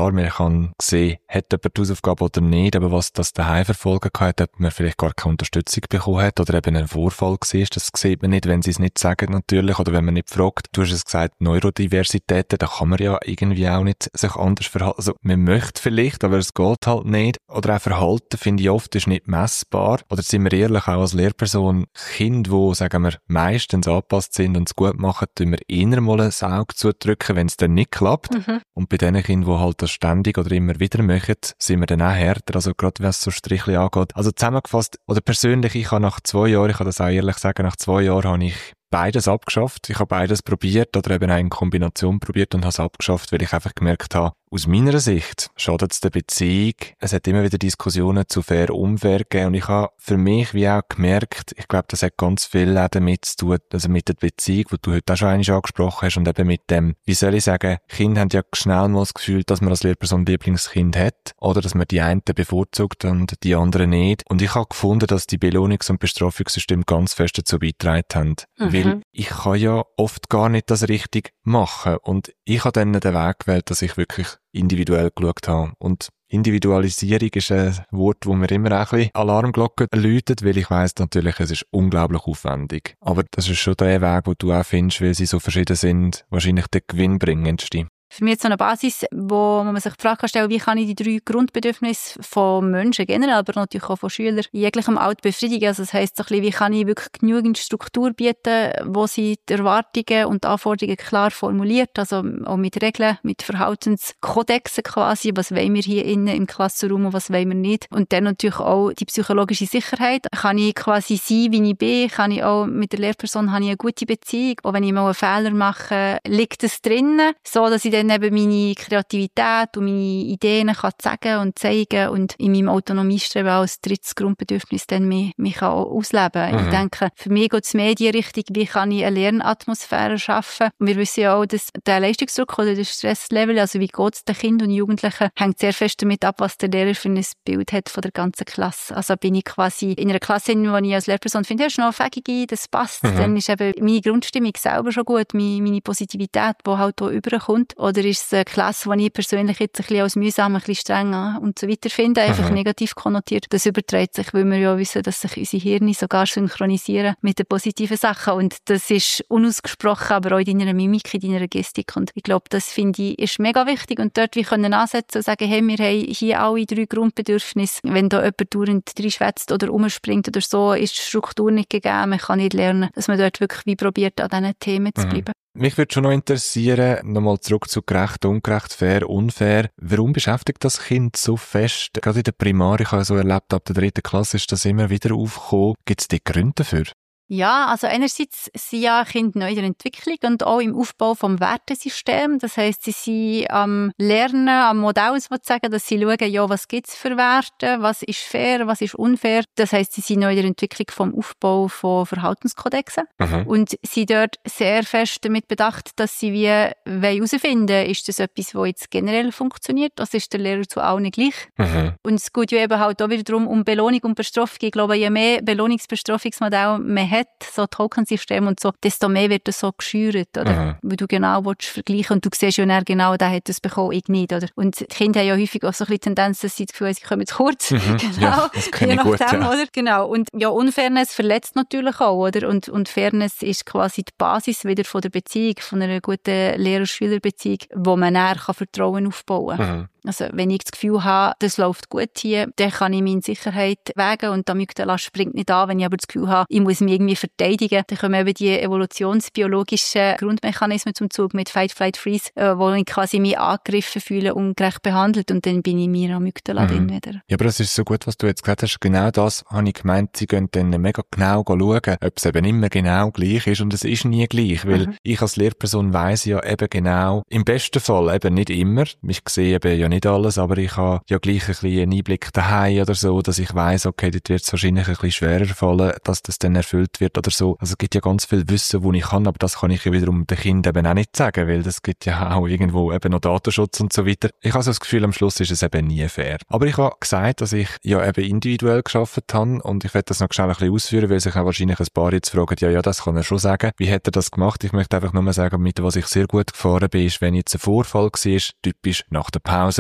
Speaker 2: klar, man kann sehen, hat jemand die Hausaufgabe oder nicht, aber was das daheim für Folgen hat, ob man vielleicht gar keine Unterstützung bekommen hat oder eben ein Vorfall war, das sieht man nicht, wenn sie es nicht sagen natürlich oder wenn man nicht fragt. Du hast es gesagt, Neurodiversität, da kann man ja irgendwie auch nicht sich anders verhalten. Also man möchte vielleicht, aber es geht halt nicht. Oder auch Verhalten, finde ich oft, ist nicht messbar. Oder sind wir ehrlich, auch als Lehrperson, Kinder, die, sagen wir, meistens angepasst sind und es gut machen, tun wir eher mal ein Auge zudrücken, wenn es dann nicht klappt. Und bei den Kindern, die halt das ständig oder immer wieder machen, sind wir dann auch härter, also gerade wenn es so Strichli angeht. Also zusammengefasst, oder persönlich, ich habe nach 2 Jahren, ich kann das auch ehrlich sagen, nach 2 Jahren habe ich beides abgeschafft. Ich habe beides probiert oder eben auch in Kombination probiert und habe es abgeschafft, weil ich einfach gemerkt habe, aus meiner Sicht schadet es der Beziehung. Es hat immer wieder Diskussionen zu fair, unfair gegeben und ich habe für mich wie auch gemerkt, ich glaube, das hat ganz viel auch damit zu tun, also mit der Beziehung, die du heute auch schon einmal angesprochen hast und eben mit dem, wie soll ich sagen, Kinder haben ja schnell mal das Gefühl, dass man als Lehrperson ein Lieblingskind hat oder dass man die einen bevorzugt und die anderen nicht. Und ich habe gefunden, dass die Belohnungs- und Bestrafungssysteme ganz fest dazu beigetragen haben. Weil ich kann ja oft gar nicht das richtig machen und ich habe dann den Weg gewählt, dass ich wirklich individuell geschaut habe. Und Individualisierung ist ein Wort, wo mir immer auch ein bisschen Alarmglocken läutet, weil ich weiss natürlich, es ist unglaublich aufwendig. Aber das ist schon der Weg, den du auch findest, weil sie so verschieden sind, wahrscheinlich der gewinnbringendste.
Speaker 1: Für mich ist so eine Basis, wo man sich die Frage stellen kann, wie kann ich die 3 Grundbedürfnisse von Menschen generell, aber natürlich auch von Schülern in jeglichem Alter befriedigen. Also das heisst so ein bisschen, wie kann ich wirklich genügend Struktur bieten, wo sie die Erwartungen und die Anforderungen klar formuliert, also auch mit Regeln, mit Verhaltenskodexen quasi, was wollen wir hier innen im Klassenraum und was wollen wir nicht. Und dann natürlich auch die psychologische Sicherheit. Kann ich quasi sein, wie ich bin? Kann ich auch mit der Lehrperson habe ich eine gute Beziehung? Auch wenn ich mal einen Fehler mache, liegt es drinnen, so dass ich dann eben meine Kreativität und meine Ideen kann sagen und zeigen und in meinem Autonomiestreben als drittes Grundbedürfnis dann mich auch ausleben kann. Ich denke, für mich geht es mehr in die Richtung, wie kann ich eine Lernatmosphäre schaffen. Und wir wissen ja auch, dass der Leistungsdruck oder der Stresslevel, also wie geht es den Kindern und Jugendlichen, hängt sehr fest damit ab, was der Lehrer für ein Bild hat von der ganzen Klasse. Also bin ich quasi in einer Klasse, wo ich als Lehrperson finde, hast du noch Fähige, das passt, dann ist eben meine Grundstimmung selber schon gut, meine Positivität, die halt auch überkommt. Oder ist es eine Klasse, die ich persönlich jetzt ein bisschen als mühsam, ein bisschen streng und so weiter finde, einfach negativ konnotiert. Das überträgt sich, weil wir ja wissen, dass sich unsere Hirne sogar synchronisieren mit den positiven Sachen. Und das ist unausgesprochen, aber auch in deiner Mimik, in deiner Gestik. Und ich glaube, das finde ich, ist mega wichtig. Und dort wir können ansetzen und sagen, hey, wir haben hier alle 3 Grundbedürfnisse. Wenn da jemand dauernd reinschwätzt oder umspringt oder so, ist die Struktur nicht gegeben. Man kann nicht lernen, dass man dort wirklich wie probiert, an diesen Themen zu bleiben.
Speaker 2: Mich würde schon noch interessieren, nochmal zurück zu gerecht, ungerecht, fair, unfair. Warum beschäftigt das Kind so fest? Gerade in der Primar, ich habe so erlebt, ab der 3. Klasse ist das immer wieder aufgekommen. Gibt es die Gründe dafür?
Speaker 1: Ja, also einerseits sind ja Kinder neu in der Entwicklung und auch im Aufbau vom Wertesystem. Das heisst, sie sind am Lernen, am Modell sozusagen, dass sie schauen, ja, was gibt's für Werte, was ist fair, was ist unfair. Das heisst, sie sind neu in der Entwicklung vom Aufbau von Verhaltenskodexen. Und sind dort sehr fest damit bedacht, dass sie wie herausfinden, ist das etwas, was jetzt generell funktioniert, das ist der Lehrer zu allen gleich. Und es geht ja eben halt auch wieder darum, um Belohnung und Bestrafung. Ich glaube, je mehr Belohnungsbestrafungsmodelle man hat, so Tokensystem und so, desto mehr wird das so geschürt, oder? Weil du genau willst vergleichen und du siehst ja dann genau, der hat das bekommen, ich nicht, oder? Und die Kinder haben ja häufig auch so ein bisschen Tendenz, dass sie das Gefühl haben, sie kommen zu kurz. Genau.
Speaker 2: Ja, das kenne ich gut, ja.
Speaker 1: Oder? Genau. Und ja, Unfairness verletzt natürlich auch, oder? Und Fairness ist quasi die Basis wieder von der Beziehung, von einer guten Lehrer-Schüler-Beziehung, wo man näher Vertrauen aufbauen kann. Also, wenn ich das Gefühl habe, das läuft gut hier, dann kann ich meine Sicherheit wägen und die Amygdala springt nicht an. Wenn ich aber das Gefühl habe, ich muss mich irgendwie verteidigen, dann kommen eben die evolutionsbiologischen Grundmechanismen zum Zug mit Fight, Flight, Freeze, wo ich quasi mich angegriffen fühle, ungerecht behandelt und dann bin ich mir Amygdala drin wieder.
Speaker 2: Ja, aber das ist so gut, was du jetzt gesagt hast. Genau das habe ich gemeint, sie gehen dann mega genau schauen, ob es eben immer genau gleich ist und es ist nie gleich, weil ich als Lehrperson weiss ja eben genau, im besten Fall eben nicht immer, ich sehe eben ja nicht alles, aber ich habe ja gleich ein bisschen einen Einblick daheim oder so, dass ich weiss, okay, dort wird es wahrscheinlich ein bisschen schwerer fallen, dass das dann erfüllt wird oder so. Also es gibt ja ganz viel Wissen, wo ich kann, aber das kann ich ja wiederum den Kindern eben auch nicht sagen, weil das gibt ja auch irgendwo eben noch Datenschutz und so weiter. Ich habe so das Gefühl, am Schluss ist es eben nie fair. Aber ich habe gesagt, dass ich ja eben individuell gearbeitet habe und ich werde das noch schnell ein bisschen ausführen, weil sich auch wahrscheinlich ein paar jetzt fragen, ja, das kann er schon sagen. Wie hat er das gemacht? Ich möchte einfach nur mal sagen, mit was ich sehr gut gefahren bin, ist, wenn jetzt ein Vorfall war, typisch nach der Pause,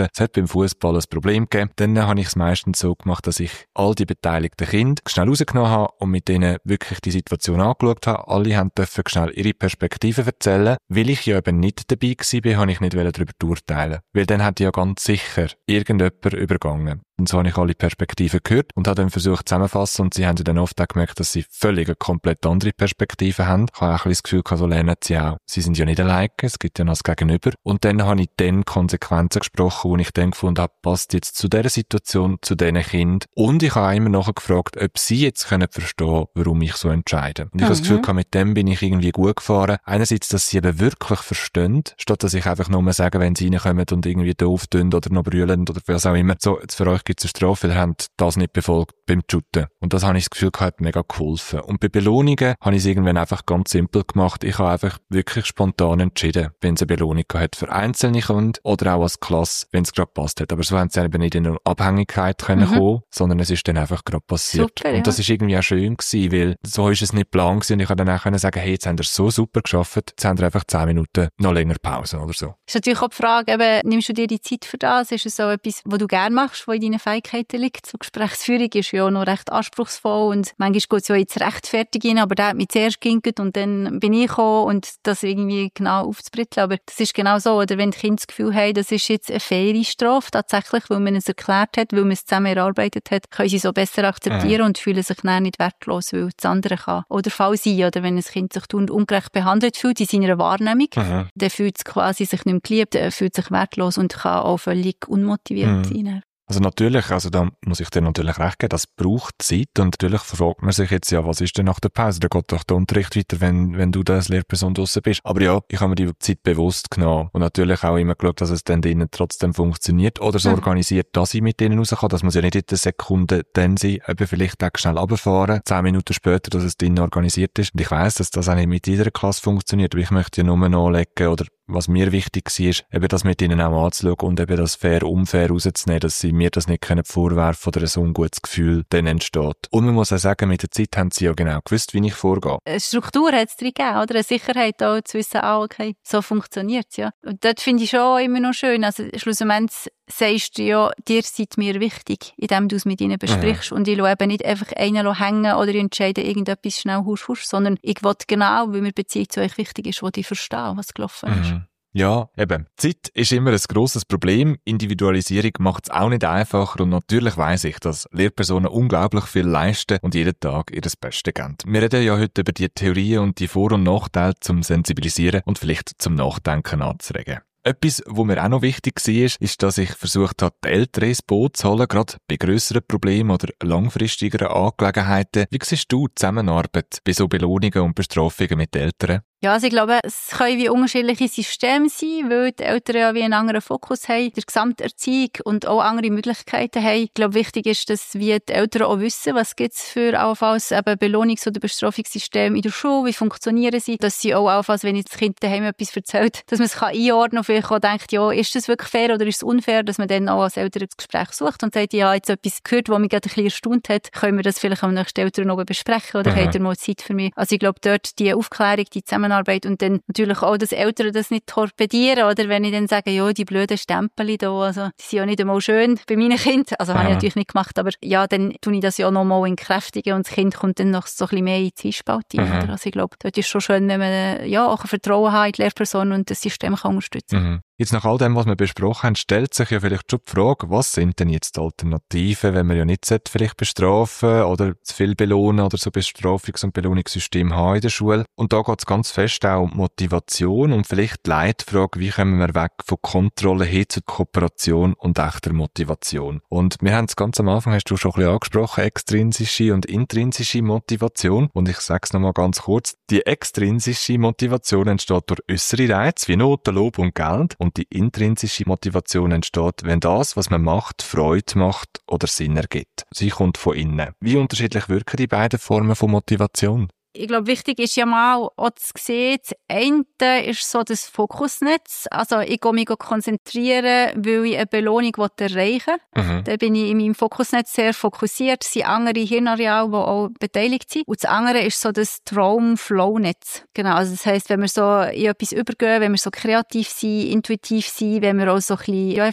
Speaker 2: wissen, es hat beim Fußball ein Problem gegeben, dann habe ich es meistens so gemacht, dass ich all die beteiligten Kinder schnell rausgenommen habe und mit denen wirklich die Situation angeschaut habe. Alle dürfen schnell ihre Perspektive erzählen. Weil ich ja eben nicht dabei war, habe ich nicht darüber urteilen. Weil dann hat ja ganz sicher irgendjemand übergangen. Und so habe ich alle Perspektiven gehört und habe dann versucht zusammenzufassen und sie haben dann oft auch gemerkt, dass sie völlig eine komplett andere Perspektive haben. Ich habe auch ein bisschen das Gefühl gehabt, so lernen sie auch. Sie sind ja nicht alleine, es gibt ja noch das Gegenüber. Und dann habe ich dann Konsequenzen gesprochen, wo ich dann gefunden habe, passt jetzt zu dieser Situation, zu diesen Kindern. Und ich habe auch immer nachher gefragt, ob sie jetzt verstehen können, warum ich so entscheide. Und ich habe das Gefühl gehabt, mit dem bin ich irgendwie gut gefahren. Einerseits, dass sie eben wirklich verstehen, statt dass ich einfach nur sage, wenn sie reinkommen und irgendwie doof tun oder noch brüllen oder was auch immer. So, jetzt für euch gibt es eine Strafe, ihr habt das nicht befolgt beim Shooten. Und das habe ich das Gefühl gehabt, hat mega geholfen. Und bei Belohnungen habe ich es irgendwann einfach ganz simpel gemacht. Ich habe einfach wirklich spontan entschieden, wenn es eine Belohnung hat für einzelne Kinder oder auch als Klasse, wenn es gerade passt hat. Aber so haben sie eben nicht in eine Abhängigkeit können kommen, sondern es ist dann einfach gerade passiert.
Speaker 1: Super, ja.
Speaker 2: Und das ist irgendwie auch schön gewesen, weil so ist es nicht plan gewesen. Und ich konnte dann auch sagen, hey, jetzt habt ihr so super geschafft, jetzt habt ihr einfach 10 Minuten noch länger Pause oder so.
Speaker 1: Ist natürlich auch die Frage, eben, nimmst du dir die Zeit für das? Ist es so etwas, was du gerne machst, was in deinen Fähigkeiten liegt? So Gesprächsführung ist ja auch noch recht anspruchsvoll und manchmal geht es ja ins Rechtfertigen, aber der hat mich zuerst geginkt und dann bin ich gekommen und das irgendwie genau aufzubritteln. Aber das ist genau so, oder wenn die Kinder das Gefühl haben, das ist jetzt eine faire Strafe, tatsächlich, weil man es erklärt hat, weil man es zusammen erarbeitet hat, können sie so besser akzeptieren und fühlen sich dann nicht wertlos, weil das andere kann oder Fall sein, oder wenn ein Kind sich ungerecht behandelt fühlt in seiner Wahrnehmung, dann fühlt es quasi sich nicht mehr geliebt, fühlt sich wertlos und kann auch völlig unmotiviert sein.
Speaker 2: Also natürlich, also da muss ich dir natürlich recht geben, das braucht Zeit und natürlich fragt man sich jetzt, ja, was ist denn nach der Pause? Da geht doch der Unterricht weiter, wenn du da als Lehrperson draussen bist. Aber ja, ich habe mir die Zeit bewusst genommen und natürlich auch immer geschaut, dass es dann drinnen trotzdem funktioniert oder so organisiert, dass ich mit denen raus kann. Das muss ja nicht in der Sekunde dann sein, eben vielleicht auch schnell runterfahren, 10 Minuten später, dass es drinnen organisiert ist. Und ich weiss, dass das auch nicht mit jeder Klasse funktioniert, aber ich möchte ja nur nachlegen oder was mir wichtig war, eben das mit ihnen auch anzuschauen und eben das fair-unfair rauszunehmen, dass sie mir das nicht vorwerfen oder so ein ungutes Gefühl dann entsteht. Und man muss auch sagen, mit der Zeit haben sie ja genau gewusst, wie ich vorgehe.
Speaker 1: Eine Struktur hat es drin gegeben, oder? Eine Sicherheit auch zu wissen, okay, so funktioniert es, ja. Und das finde ich schon immer noch schön. Also schlussendlich sagst du ja, dir seid mir wichtig, indem du es mit ihnen besprichst. Und ich lasse eben nicht einfach einen hängen oder entscheide irgendetwas schnell husch, sondern ich will genau, weil mir Beziehung zu euch wichtig ist, ich verstehe, was gelaufen ist.
Speaker 2: Ja, eben. Zeit ist immer ein grosses Problem. Individualisierung macht es auch nicht einfacher und natürlich weiss ich, dass Lehrpersonen unglaublich viel leisten und jeden Tag ihr Bestes geben. Wir reden ja heute über die Theorien und die Vor- und Nachteile zum Sensibilisieren und vielleicht zum Nachdenken anzuregen. Etwas, was mir auch noch wichtig war, ist, dass ich versucht habe, die Eltern ins Boot zu holen, gerade bei grösseren Problemen oder langfristigeren Angelegenheiten. Wie siehst du die Zusammenarbeit bei so Belohnungen und Bestrafungen mit den Eltern?
Speaker 1: Ja, also ich glaube, es können wie unterschiedliche Systeme sein, weil die Eltern ja wie einen anderen Fokus haben, der Gesamterziehung und auch andere Möglichkeiten haben. Ich glaube, wichtig ist, dass wir die Eltern auch wissen, was gibt es für allenfalls eben Belohnungs- oder Bestrafungssysteme in der Schule, wie funktionieren sie, dass sie auch allenfalls, wenn jetzt das Kind daheim etwas erzählt, dass man es einordnen kann und vielleicht auch denkt, ja, ist das wirklich fair oder ist es unfair, dass man dann auch als Eltern das Gespräch sucht und sagt, ja, jetzt etwas gehört, was mich gerade ein bisschen erstaunt hat, können wir das vielleicht am nächsten Eltern noch besprechen oder habt ihr mal Zeit für mich? Also ich glaube, dort die Aufklärung, die Zusammenarbeit und dann natürlich auch, dass Eltern das nicht torpedieren, oder wenn ich dann sage, ja, die blöden Stempel da, also die sind ja nicht einmal schön bei meinen Kindern, also habe ich natürlich nicht gemacht, aber ja, dann tue ich das ja noch mal entkräftigen und das Kind kommt dann noch so ein bisschen mehr in die Zwiespalt rein. Also ich glaube, dort ist schon schön, wenn man ja auch ein Vertrauen hat in die Lehrperson und das System kann unterstützen.
Speaker 2: Jetzt nach all dem, was wir besprochen haben, stellt sich ja vielleicht schon die Frage, was sind denn jetzt die Alternativen, wenn man ja nicht vielleicht bestrafen oder zu viel belohnen oder so Bestrafungs- und Belohnungssystem haben in der Schule. Und da geht es ganz fest auch um Motivation und vielleicht die Leitfrage, wie kommen wir weg von Kontrolle hin zu Kooperation und echter Motivation. Und wir haben es ganz am Anfang, hast du schon ein bisschen angesprochen, extrinsische und intrinsische Motivation. Und ich sage es nochmal ganz kurz, die extrinsische Motivation entsteht durch äußere Reize wie Noten, Lob und Geld. Und die intrinsische Motivation entsteht, wenn das, was man macht, Freude macht oder Sinn ergibt. Sie kommt von innen. Wie unterschiedlich wirken die beiden Formen von Motivation?
Speaker 1: Ich glaube, wichtig ist ja mal auch zu sehen, das eine ist so das Fokusnetz. Also ich gehe mich konzentrieren, weil ich eine Belohnung erreichen will. Da bin ich in meinem Fokusnetz sehr fokussiert. Es sind andere Hirnareale, die auch beteiligt sind. Und das andere ist so das Traum-Flow-Netz. Genau, also das heisst, wenn wir so in etwas übergehen, wenn wir so kreativ sind, intuitiv sind, wenn wir auch so ein bisschen, ja, einfach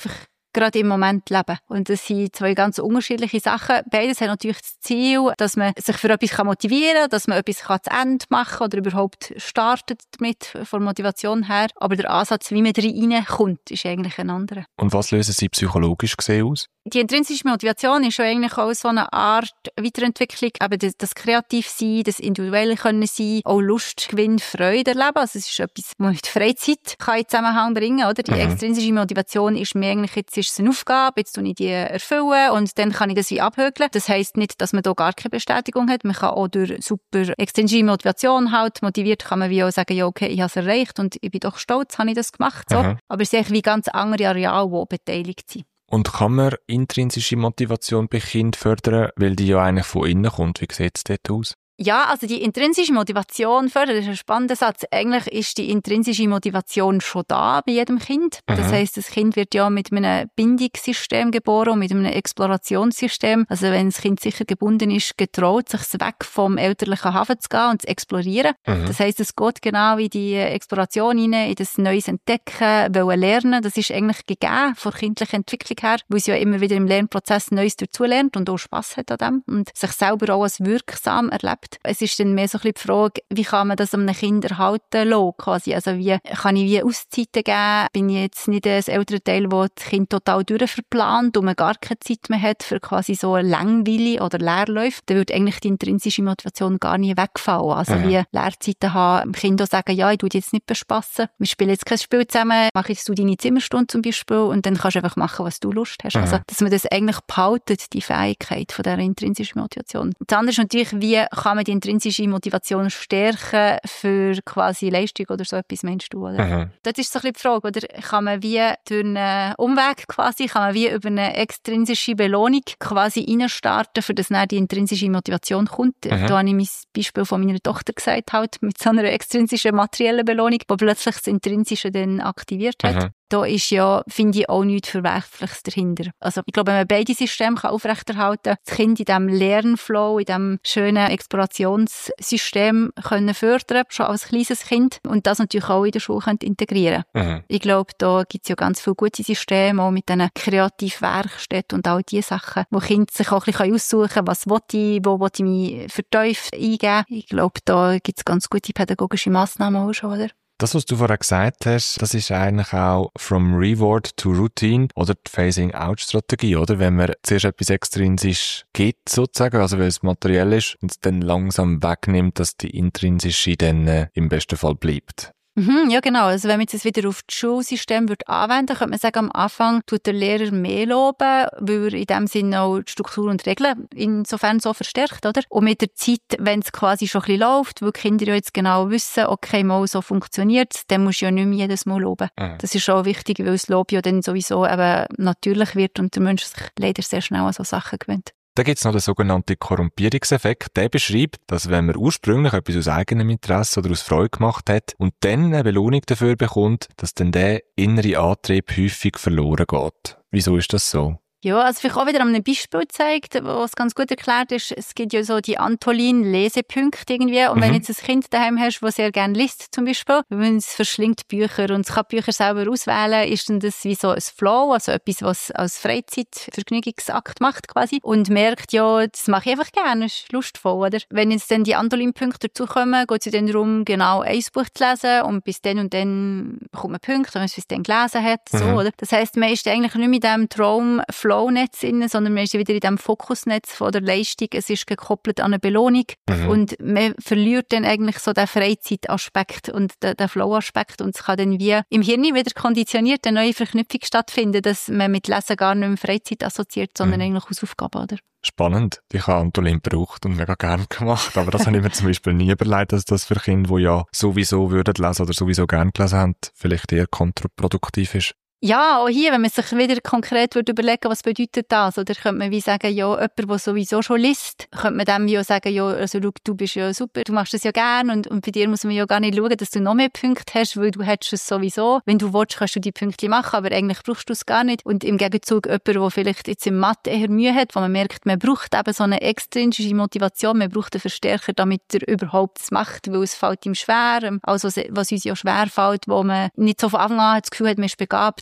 Speaker 1: gerade im Moment leben. Und das sind zwei ganz unterschiedliche Sachen. Beides haben natürlich das Ziel, dass man sich für etwas motivieren kann, dass man etwas zu Ende machen kann oder überhaupt startet damit von Motivation her. Aber der Ansatz, wie man da reinkommt, ist eigentlich ein anderer.
Speaker 2: Und was lösen Sie psychologisch gesehen aus?
Speaker 1: Die intrinsische Motivation ist schon eigentlich auch so eine Art Weiterentwicklung, eben das Kreativsein, das individuelle Können sein, auch Lust, Gewinn, Freude erleben. Also es ist etwas, was man mit Freizeit kann in Zusammenhang bringen, oder? Die extrinsische Motivation ist mir eigentlich, jetzt ist es eine Aufgabe, jetzt tue ich die erfüllen und dann kann ich das wie abhökeln. Das heisst nicht, dass man da gar keine Bestätigung hat. Man kann auch durch super extrinsische Motivation halt motiviert, kann man wie auch sagen, ja okay, ich habe es erreicht und ich bin doch stolz, habe ich das gemacht. So. Aber es ist eigentlich wie ganz andere Areale, die beteiligt sind.
Speaker 2: Und kann man intrinsische Motivation bei Kindern fördern, weil die ja eigentlich von innen kommt? Wie sieht es dort aus?
Speaker 1: Ja, also die intrinsische Motivation fördern, das ist ein spannender Satz. Eigentlich ist die intrinsische Motivation schon da bei jedem Kind. Das heisst, das Kind wird ja mit einem Bindungssystem geboren und mit einem Explorationssystem. Also wenn das Kind sicher gebunden ist, getraut sich weg vom elterlichen Hafen zu gehen und zu explorieren. Das heisst, es geht genau in die Exploration hinein, in das Neues Entdecken, wollen lernen. Das ist eigentlich gegeben von kindlicher Entwicklung her, weil es ja immer wieder im Lernprozess Neues dazulernt und auch Spass hat an dem und sich selber auch als wirksam erlebt. Es ist dann mehr so ein bisschen die Frage, wie kann man das einem Kind erhalten lassen, quasi. Also wie kann ich wie Auszeiten geben? Bin ich jetzt nicht ein älterer Teil, wo das Kind total durchverplant und man gar keine Zeit mehr hat für quasi so Langweile oder Leerläufe? Dann würde eigentlich die intrinsische Motivation gar nicht wegfallen. Also wie Lehrzeiten haben, dem Kind auch sagen, ja, ich tue dich jetzt nicht bespassen. Wir spielen jetzt kein Spiel zusammen, mache jetzt du deine Zimmerstunde zum Beispiel und dann kannst du einfach machen, was du Lust hast. Also, dass man das eigentlich behaltet, die Fähigkeit von dieser intrinsischen Motivation. Das andere ist natürlich, wie kann man die intrinsische Motivation stärken für quasi Leistung oder so etwas, meinst du, oder? Das ist so ein bisschen die Frage, oder? Kann man wie durch einen Umweg quasi, kann man wie über eine extrinsische Belohnung quasi reinstarten, für das dann die intrinsische Motivation kommt? Da habe ich mein Beispiel von meiner Tochter gesagt, halt, mit so einer extrinsischen materiellen Belohnung, die plötzlich das Intrinsische dann aktiviert hat. Da ist ja, finde ich, auch nichts Verwerfliches dahinter. Also ich glaube, wenn man beide Systeme aufrechterhalten kann, das Kind in diesem Lernflow, in diesem schönen Explorationssystem können fördern, schon als kleines Kind, und das natürlich auch in der Schule integrieren. Ich glaube, da gibt es ja ganz viele gute Systeme, auch mit diesen Kreativwerkstätten und all diese Sachen, wo Kinder sich auch ein bisschen aussuchen können, was will ich, wo will ich mich vertieft eingeben. Ich glaube, da gibt es ganz gute pädagogische Massnahmen auch schon, oder?
Speaker 2: Das, was du vorher gesagt hast, das ist eigentlich auch from Reward to Routine oder die Phasing-out-Strategie, oder? Wenn man zuerst etwas extrinsisch gibt, sozusagen, also weil es materiell ist, und es dann langsam wegnimmt, dass die intrinsische dann im besten Fall bleibt.
Speaker 1: Ja, genau. Also wenn man jetzt wieder auf das Schulsystem anwenden würde, könnte man sagen, am Anfang tut der Lehrer mehr loben, weil er in dem Sinne auch die Struktur und Regeln insofern so verstärkt, oder? Und mit der Zeit, wenn es quasi schon ein bisschen läuft, weil die Kinder ja jetzt genau wissen, okay, mal so funktioniert es, dann musst du ja nicht mehr jedes Mal loben. Das ist auch wichtig, weil das Lob ja dann sowieso eben natürlich wird und der Mensch sich leider sehr schnell an so Sachen gewöhnt.
Speaker 2: Dann gibt es noch den sogenannten Korrumpierungseffekt. Der beschreibt, dass wenn man ursprünglich etwas aus eigenem Interesse oder aus Freude gemacht hat und dann eine Belohnung dafür bekommt, dass dann der innere Antrieb häufig verloren geht. Wieso ist das so?
Speaker 1: Ja, also vielleicht auch wieder an einem Beispiel zeigt, wo es ganz gut erklärt ist, es gibt ja so die Antolin-Lesepunkte irgendwie, und wenn jetzt ein Kind daheim hast, das sehr gerne liest zum Beispiel, wenn es verschlingt Bücher und es kann Bücher selber auswählen, ist dann das wie so ein Flow, also etwas, was als Freizeitvergnügungsakt macht quasi, und merkt, ja, das mache ich einfach gerne, das ist lustvoll, oder? Wenn jetzt dann die Antolin-Punkte dazukommen, geht es ja dann darum, genau ein Buch zu lesen und bis dann und dann bekommt man Punkte, wenn man es bis dann gelesen hat, so, oder? Das heisst, man ist eigentlich nicht mit dem Traum-Flow-Netz drin, sondern man ist wieder in diesem Fokusnetz von der Leistung, es ist gekoppelt an eine Belohnung und man verliert dann eigentlich so den Freizeitaspekt und den Flow-Aspekt, und es kann dann wie im Hirn wieder konditioniert eine neue Verknüpfung stattfinden, dass man mit Lesen gar nicht mehr Freizeit assoziiert, sondern eigentlich als Aufgabe, oder?
Speaker 2: Spannend. Ich habe Antolin gebraucht und mega gerne gemacht, aber das habe ich mir zum Beispiel nie überlegt, dass das für Kinder, die ja sowieso würden lesen oder sowieso gerne gelesen haben, vielleicht eher kontraproduktiv ist.
Speaker 1: Ja, auch hier, wenn man sich wieder konkret überlegen, was bedeutet das, oder könnte man wie sagen, ja, jemand, der sowieso schon liest, könnte man dem ja sagen, ja, also schau, du bist ja super, du machst das ja gern, und bei dir muss man ja gar nicht schauen, dass du noch mehr Punkte hast, weil du hättest es sowieso. Wenn du willst, kannst du die Punkte machen, aber eigentlich brauchst du es gar nicht. Und im Gegenzug jemand, der vielleicht jetzt im Mathe eher Mühe hat, wo man merkt, man braucht eben so eine extrinsische Motivation, man braucht einen Verstärker, damit er überhaupt es macht, weil es fällt ihm schwer, also was uns ja schwer fällt, wo man nicht so von Anfang an das Gefühl hat, man ist begabt,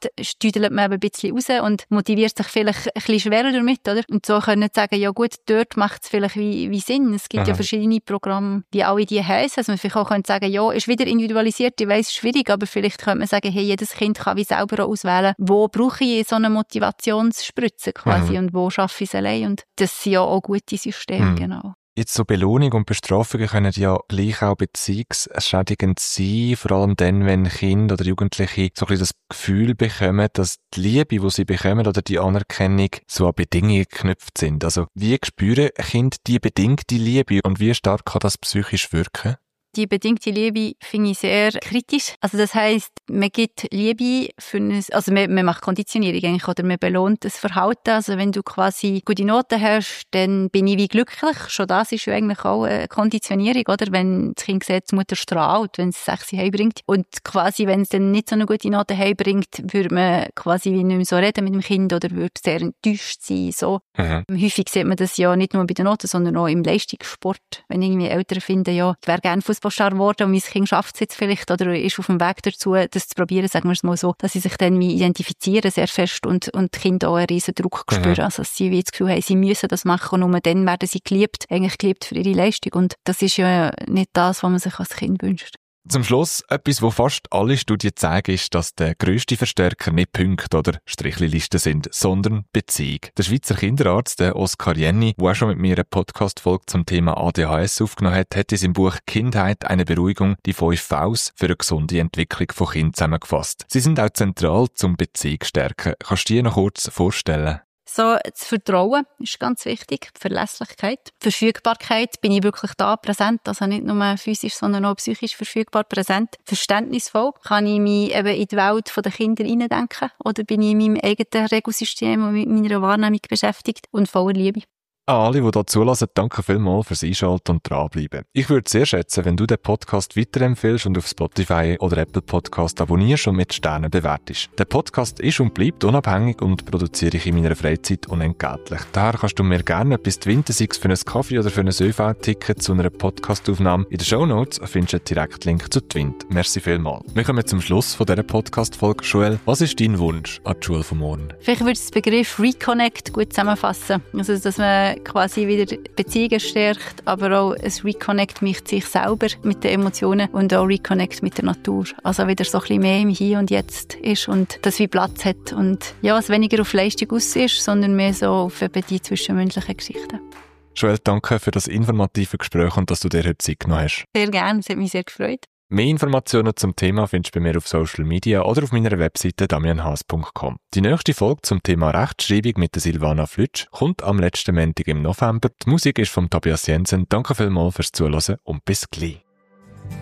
Speaker 1: stüdelt man eben ein bisschen raus und motiviert sich vielleicht ein bisschen schwerer damit, oder? Und so können sagen, ja gut, dort macht es vielleicht wie Sinn. Es gibt ja verschiedene Programme, wie alle die heissen. Also man vielleicht auch könnte sagen, ja, ist wieder individualisiert, ich weiss, es ist schwierig, aber vielleicht könnte man sagen, hey, jedes Kind kann wie selber auch auswählen, wo brauche ich so eine Motivationsspritze quasi und wo schaffe ich es allein. Und das sind ja auch gute Systeme, genau.
Speaker 2: Jetzt so Belohnung und Bestrafungen können ja gleich auch beziehungsschädigend sein, vor allem dann, wenn Kinder oder Jugendliche so ein bisschen das Gefühl bekommen, dass die Liebe, die sie bekommen oder die Anerkennung so an Bedingungen geknüpft sind. Also wie spüren Kinder die bedingte Liebe und wie stark kann das psychisch wirken?
Speaker 1: Die bedingte Liebe finde ich sehr kritisch. Also das heisst, man gibt Liebe also man macht Konditionierung eigentlich, oder man belohnt das Verhalten. Also wenn du quasi gute Noten hast, dann bin ich wie glücklich. Schon das ist ja eigentlich auch eine Konditionierung, oder? Wenn das Kind sieht, die Mutter strahlt, wenn es 6 heimbringt. Und quasi, wenn es dann nicht so eine gute Note heimbringt, würde man quasi wie nicht mehr so reden mit dem Kind oder würde sehr enttäuscht sein. So. Häufig sieht man das ja nicht nur bei den Noten, sondern auch im Leistungssport. Wenn irgendwie Eltern finden, ja, ich wäre gerne Fußballstar geworden und mein Kind schafft es jetzt vielleicht oder ist auf dem Weg dazu, das zu probieren, sagen wir es mal so, dass sie sich dann identifizieren sehr fest und die Kinder auch einen riesen Druck spüren. Also dass sie wie das Gefühl haben, sie müssen das machen und nur dann werden sie geliebt, eigentlich geliebt für ihre Leistung. Und das ist ja nicht das, was man sich als Kind wünscht.
Speaker 2: Zum Schluss, etwas, wo fast alle Studien zeigen, ist, dass der grösste Verstärker nicht Punkte oder Strichlisten sind, sondern Beziehung. Der Schweizer Kinderarzt, der Oskar Jenny, der auch schon mit mir eine Podcast-Folge zum Thema ADHS aufgenommen hat, hat in seinem Buch «Kindheit, eine Beruhigung» die 5 Vs für eine gesunde Entwicklung von Kindern zusammengefasst. Sie sind auch zentral zum Beziehung stärken. Kannst du dir noch kurz vorstellen?
Speaker 1: So, das Vertrauen ist ganz wichtig, die Verlässlichkeit. Die Verfügbarkeit, bin ich wirklich da präsent, also nicht nur physisch, sondern auch psychisch verfügbar präsent. Verständnisvoll, kann ich mich eben in die Welt der Kinder hineindenken oder bin ich in meinem eigenen Regelsystem und mit meiner Wahrnehmung beschäftigt und voller Liebe.
Speaker 2: Alle, die hier zulassen, danke vielmals fürs Einschalten und dranbleiben. Ich würde es sehr schätzen, wenn du den Podcast weiterempfiehlst und auf Spotify oder Apple Podcast abonnierst und mit Sternen bewertest. Der Podcast ist und bleibt unabhängig und produziere ich in meiner Freizeit unentgeltlich. Daher kannst du mir gerne etwas twinten, sei es für einen Kaffee oder für ein ÖV-Ticket zu einer Podcastaufnahme. In den Shownotes findest du einen Direktlink zu Twint. Merci vielmals. Wir kommen zum Schluss von dieser Podcast-Folge. Joel, was ist dein Wunsch an die Schule von morgen?
Speaker 1: Vielleicht würde ich den Begriff Reconnect gut zusammenfassen. Also, dass man quasi wieder Beziehungen stärkt, aber auch ein Reconnect mit sich selber, mit den Emotionen und auch Reconnect mit der Natur. Also wieder so ein bisschen mehr im Hier und Jetzt ist und das wie Platz hat und ja, es weniger auf Leistung aus ist, sondern mehr so auf eben die zwischenmenschlichen Geschichten.
Speaker 2: Joel, danke für das informative Gespräch und dass du dir heute Zeit genommen hast.
Speaker 1: Sehr gerne, es hat mich sehr gefreut.
Speaker 2: Mehr Informationen zum Thema findest du bei mir auf Social Media oder auf meiner Webseite damianhaas.com. Die nächste Folge zum Thema Rechtschreibung mit der Silvana Flütsch kommt am letzten Montag im November. Die Musik ist von Tobias Jensen. Danke vielmals fürs Zuhören und bis gleich.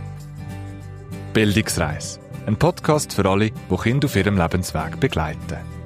Speaker 2: Bildungsreise. Ein Podcast für alle, die Kinder auf ihrem Lebensweg begleiten.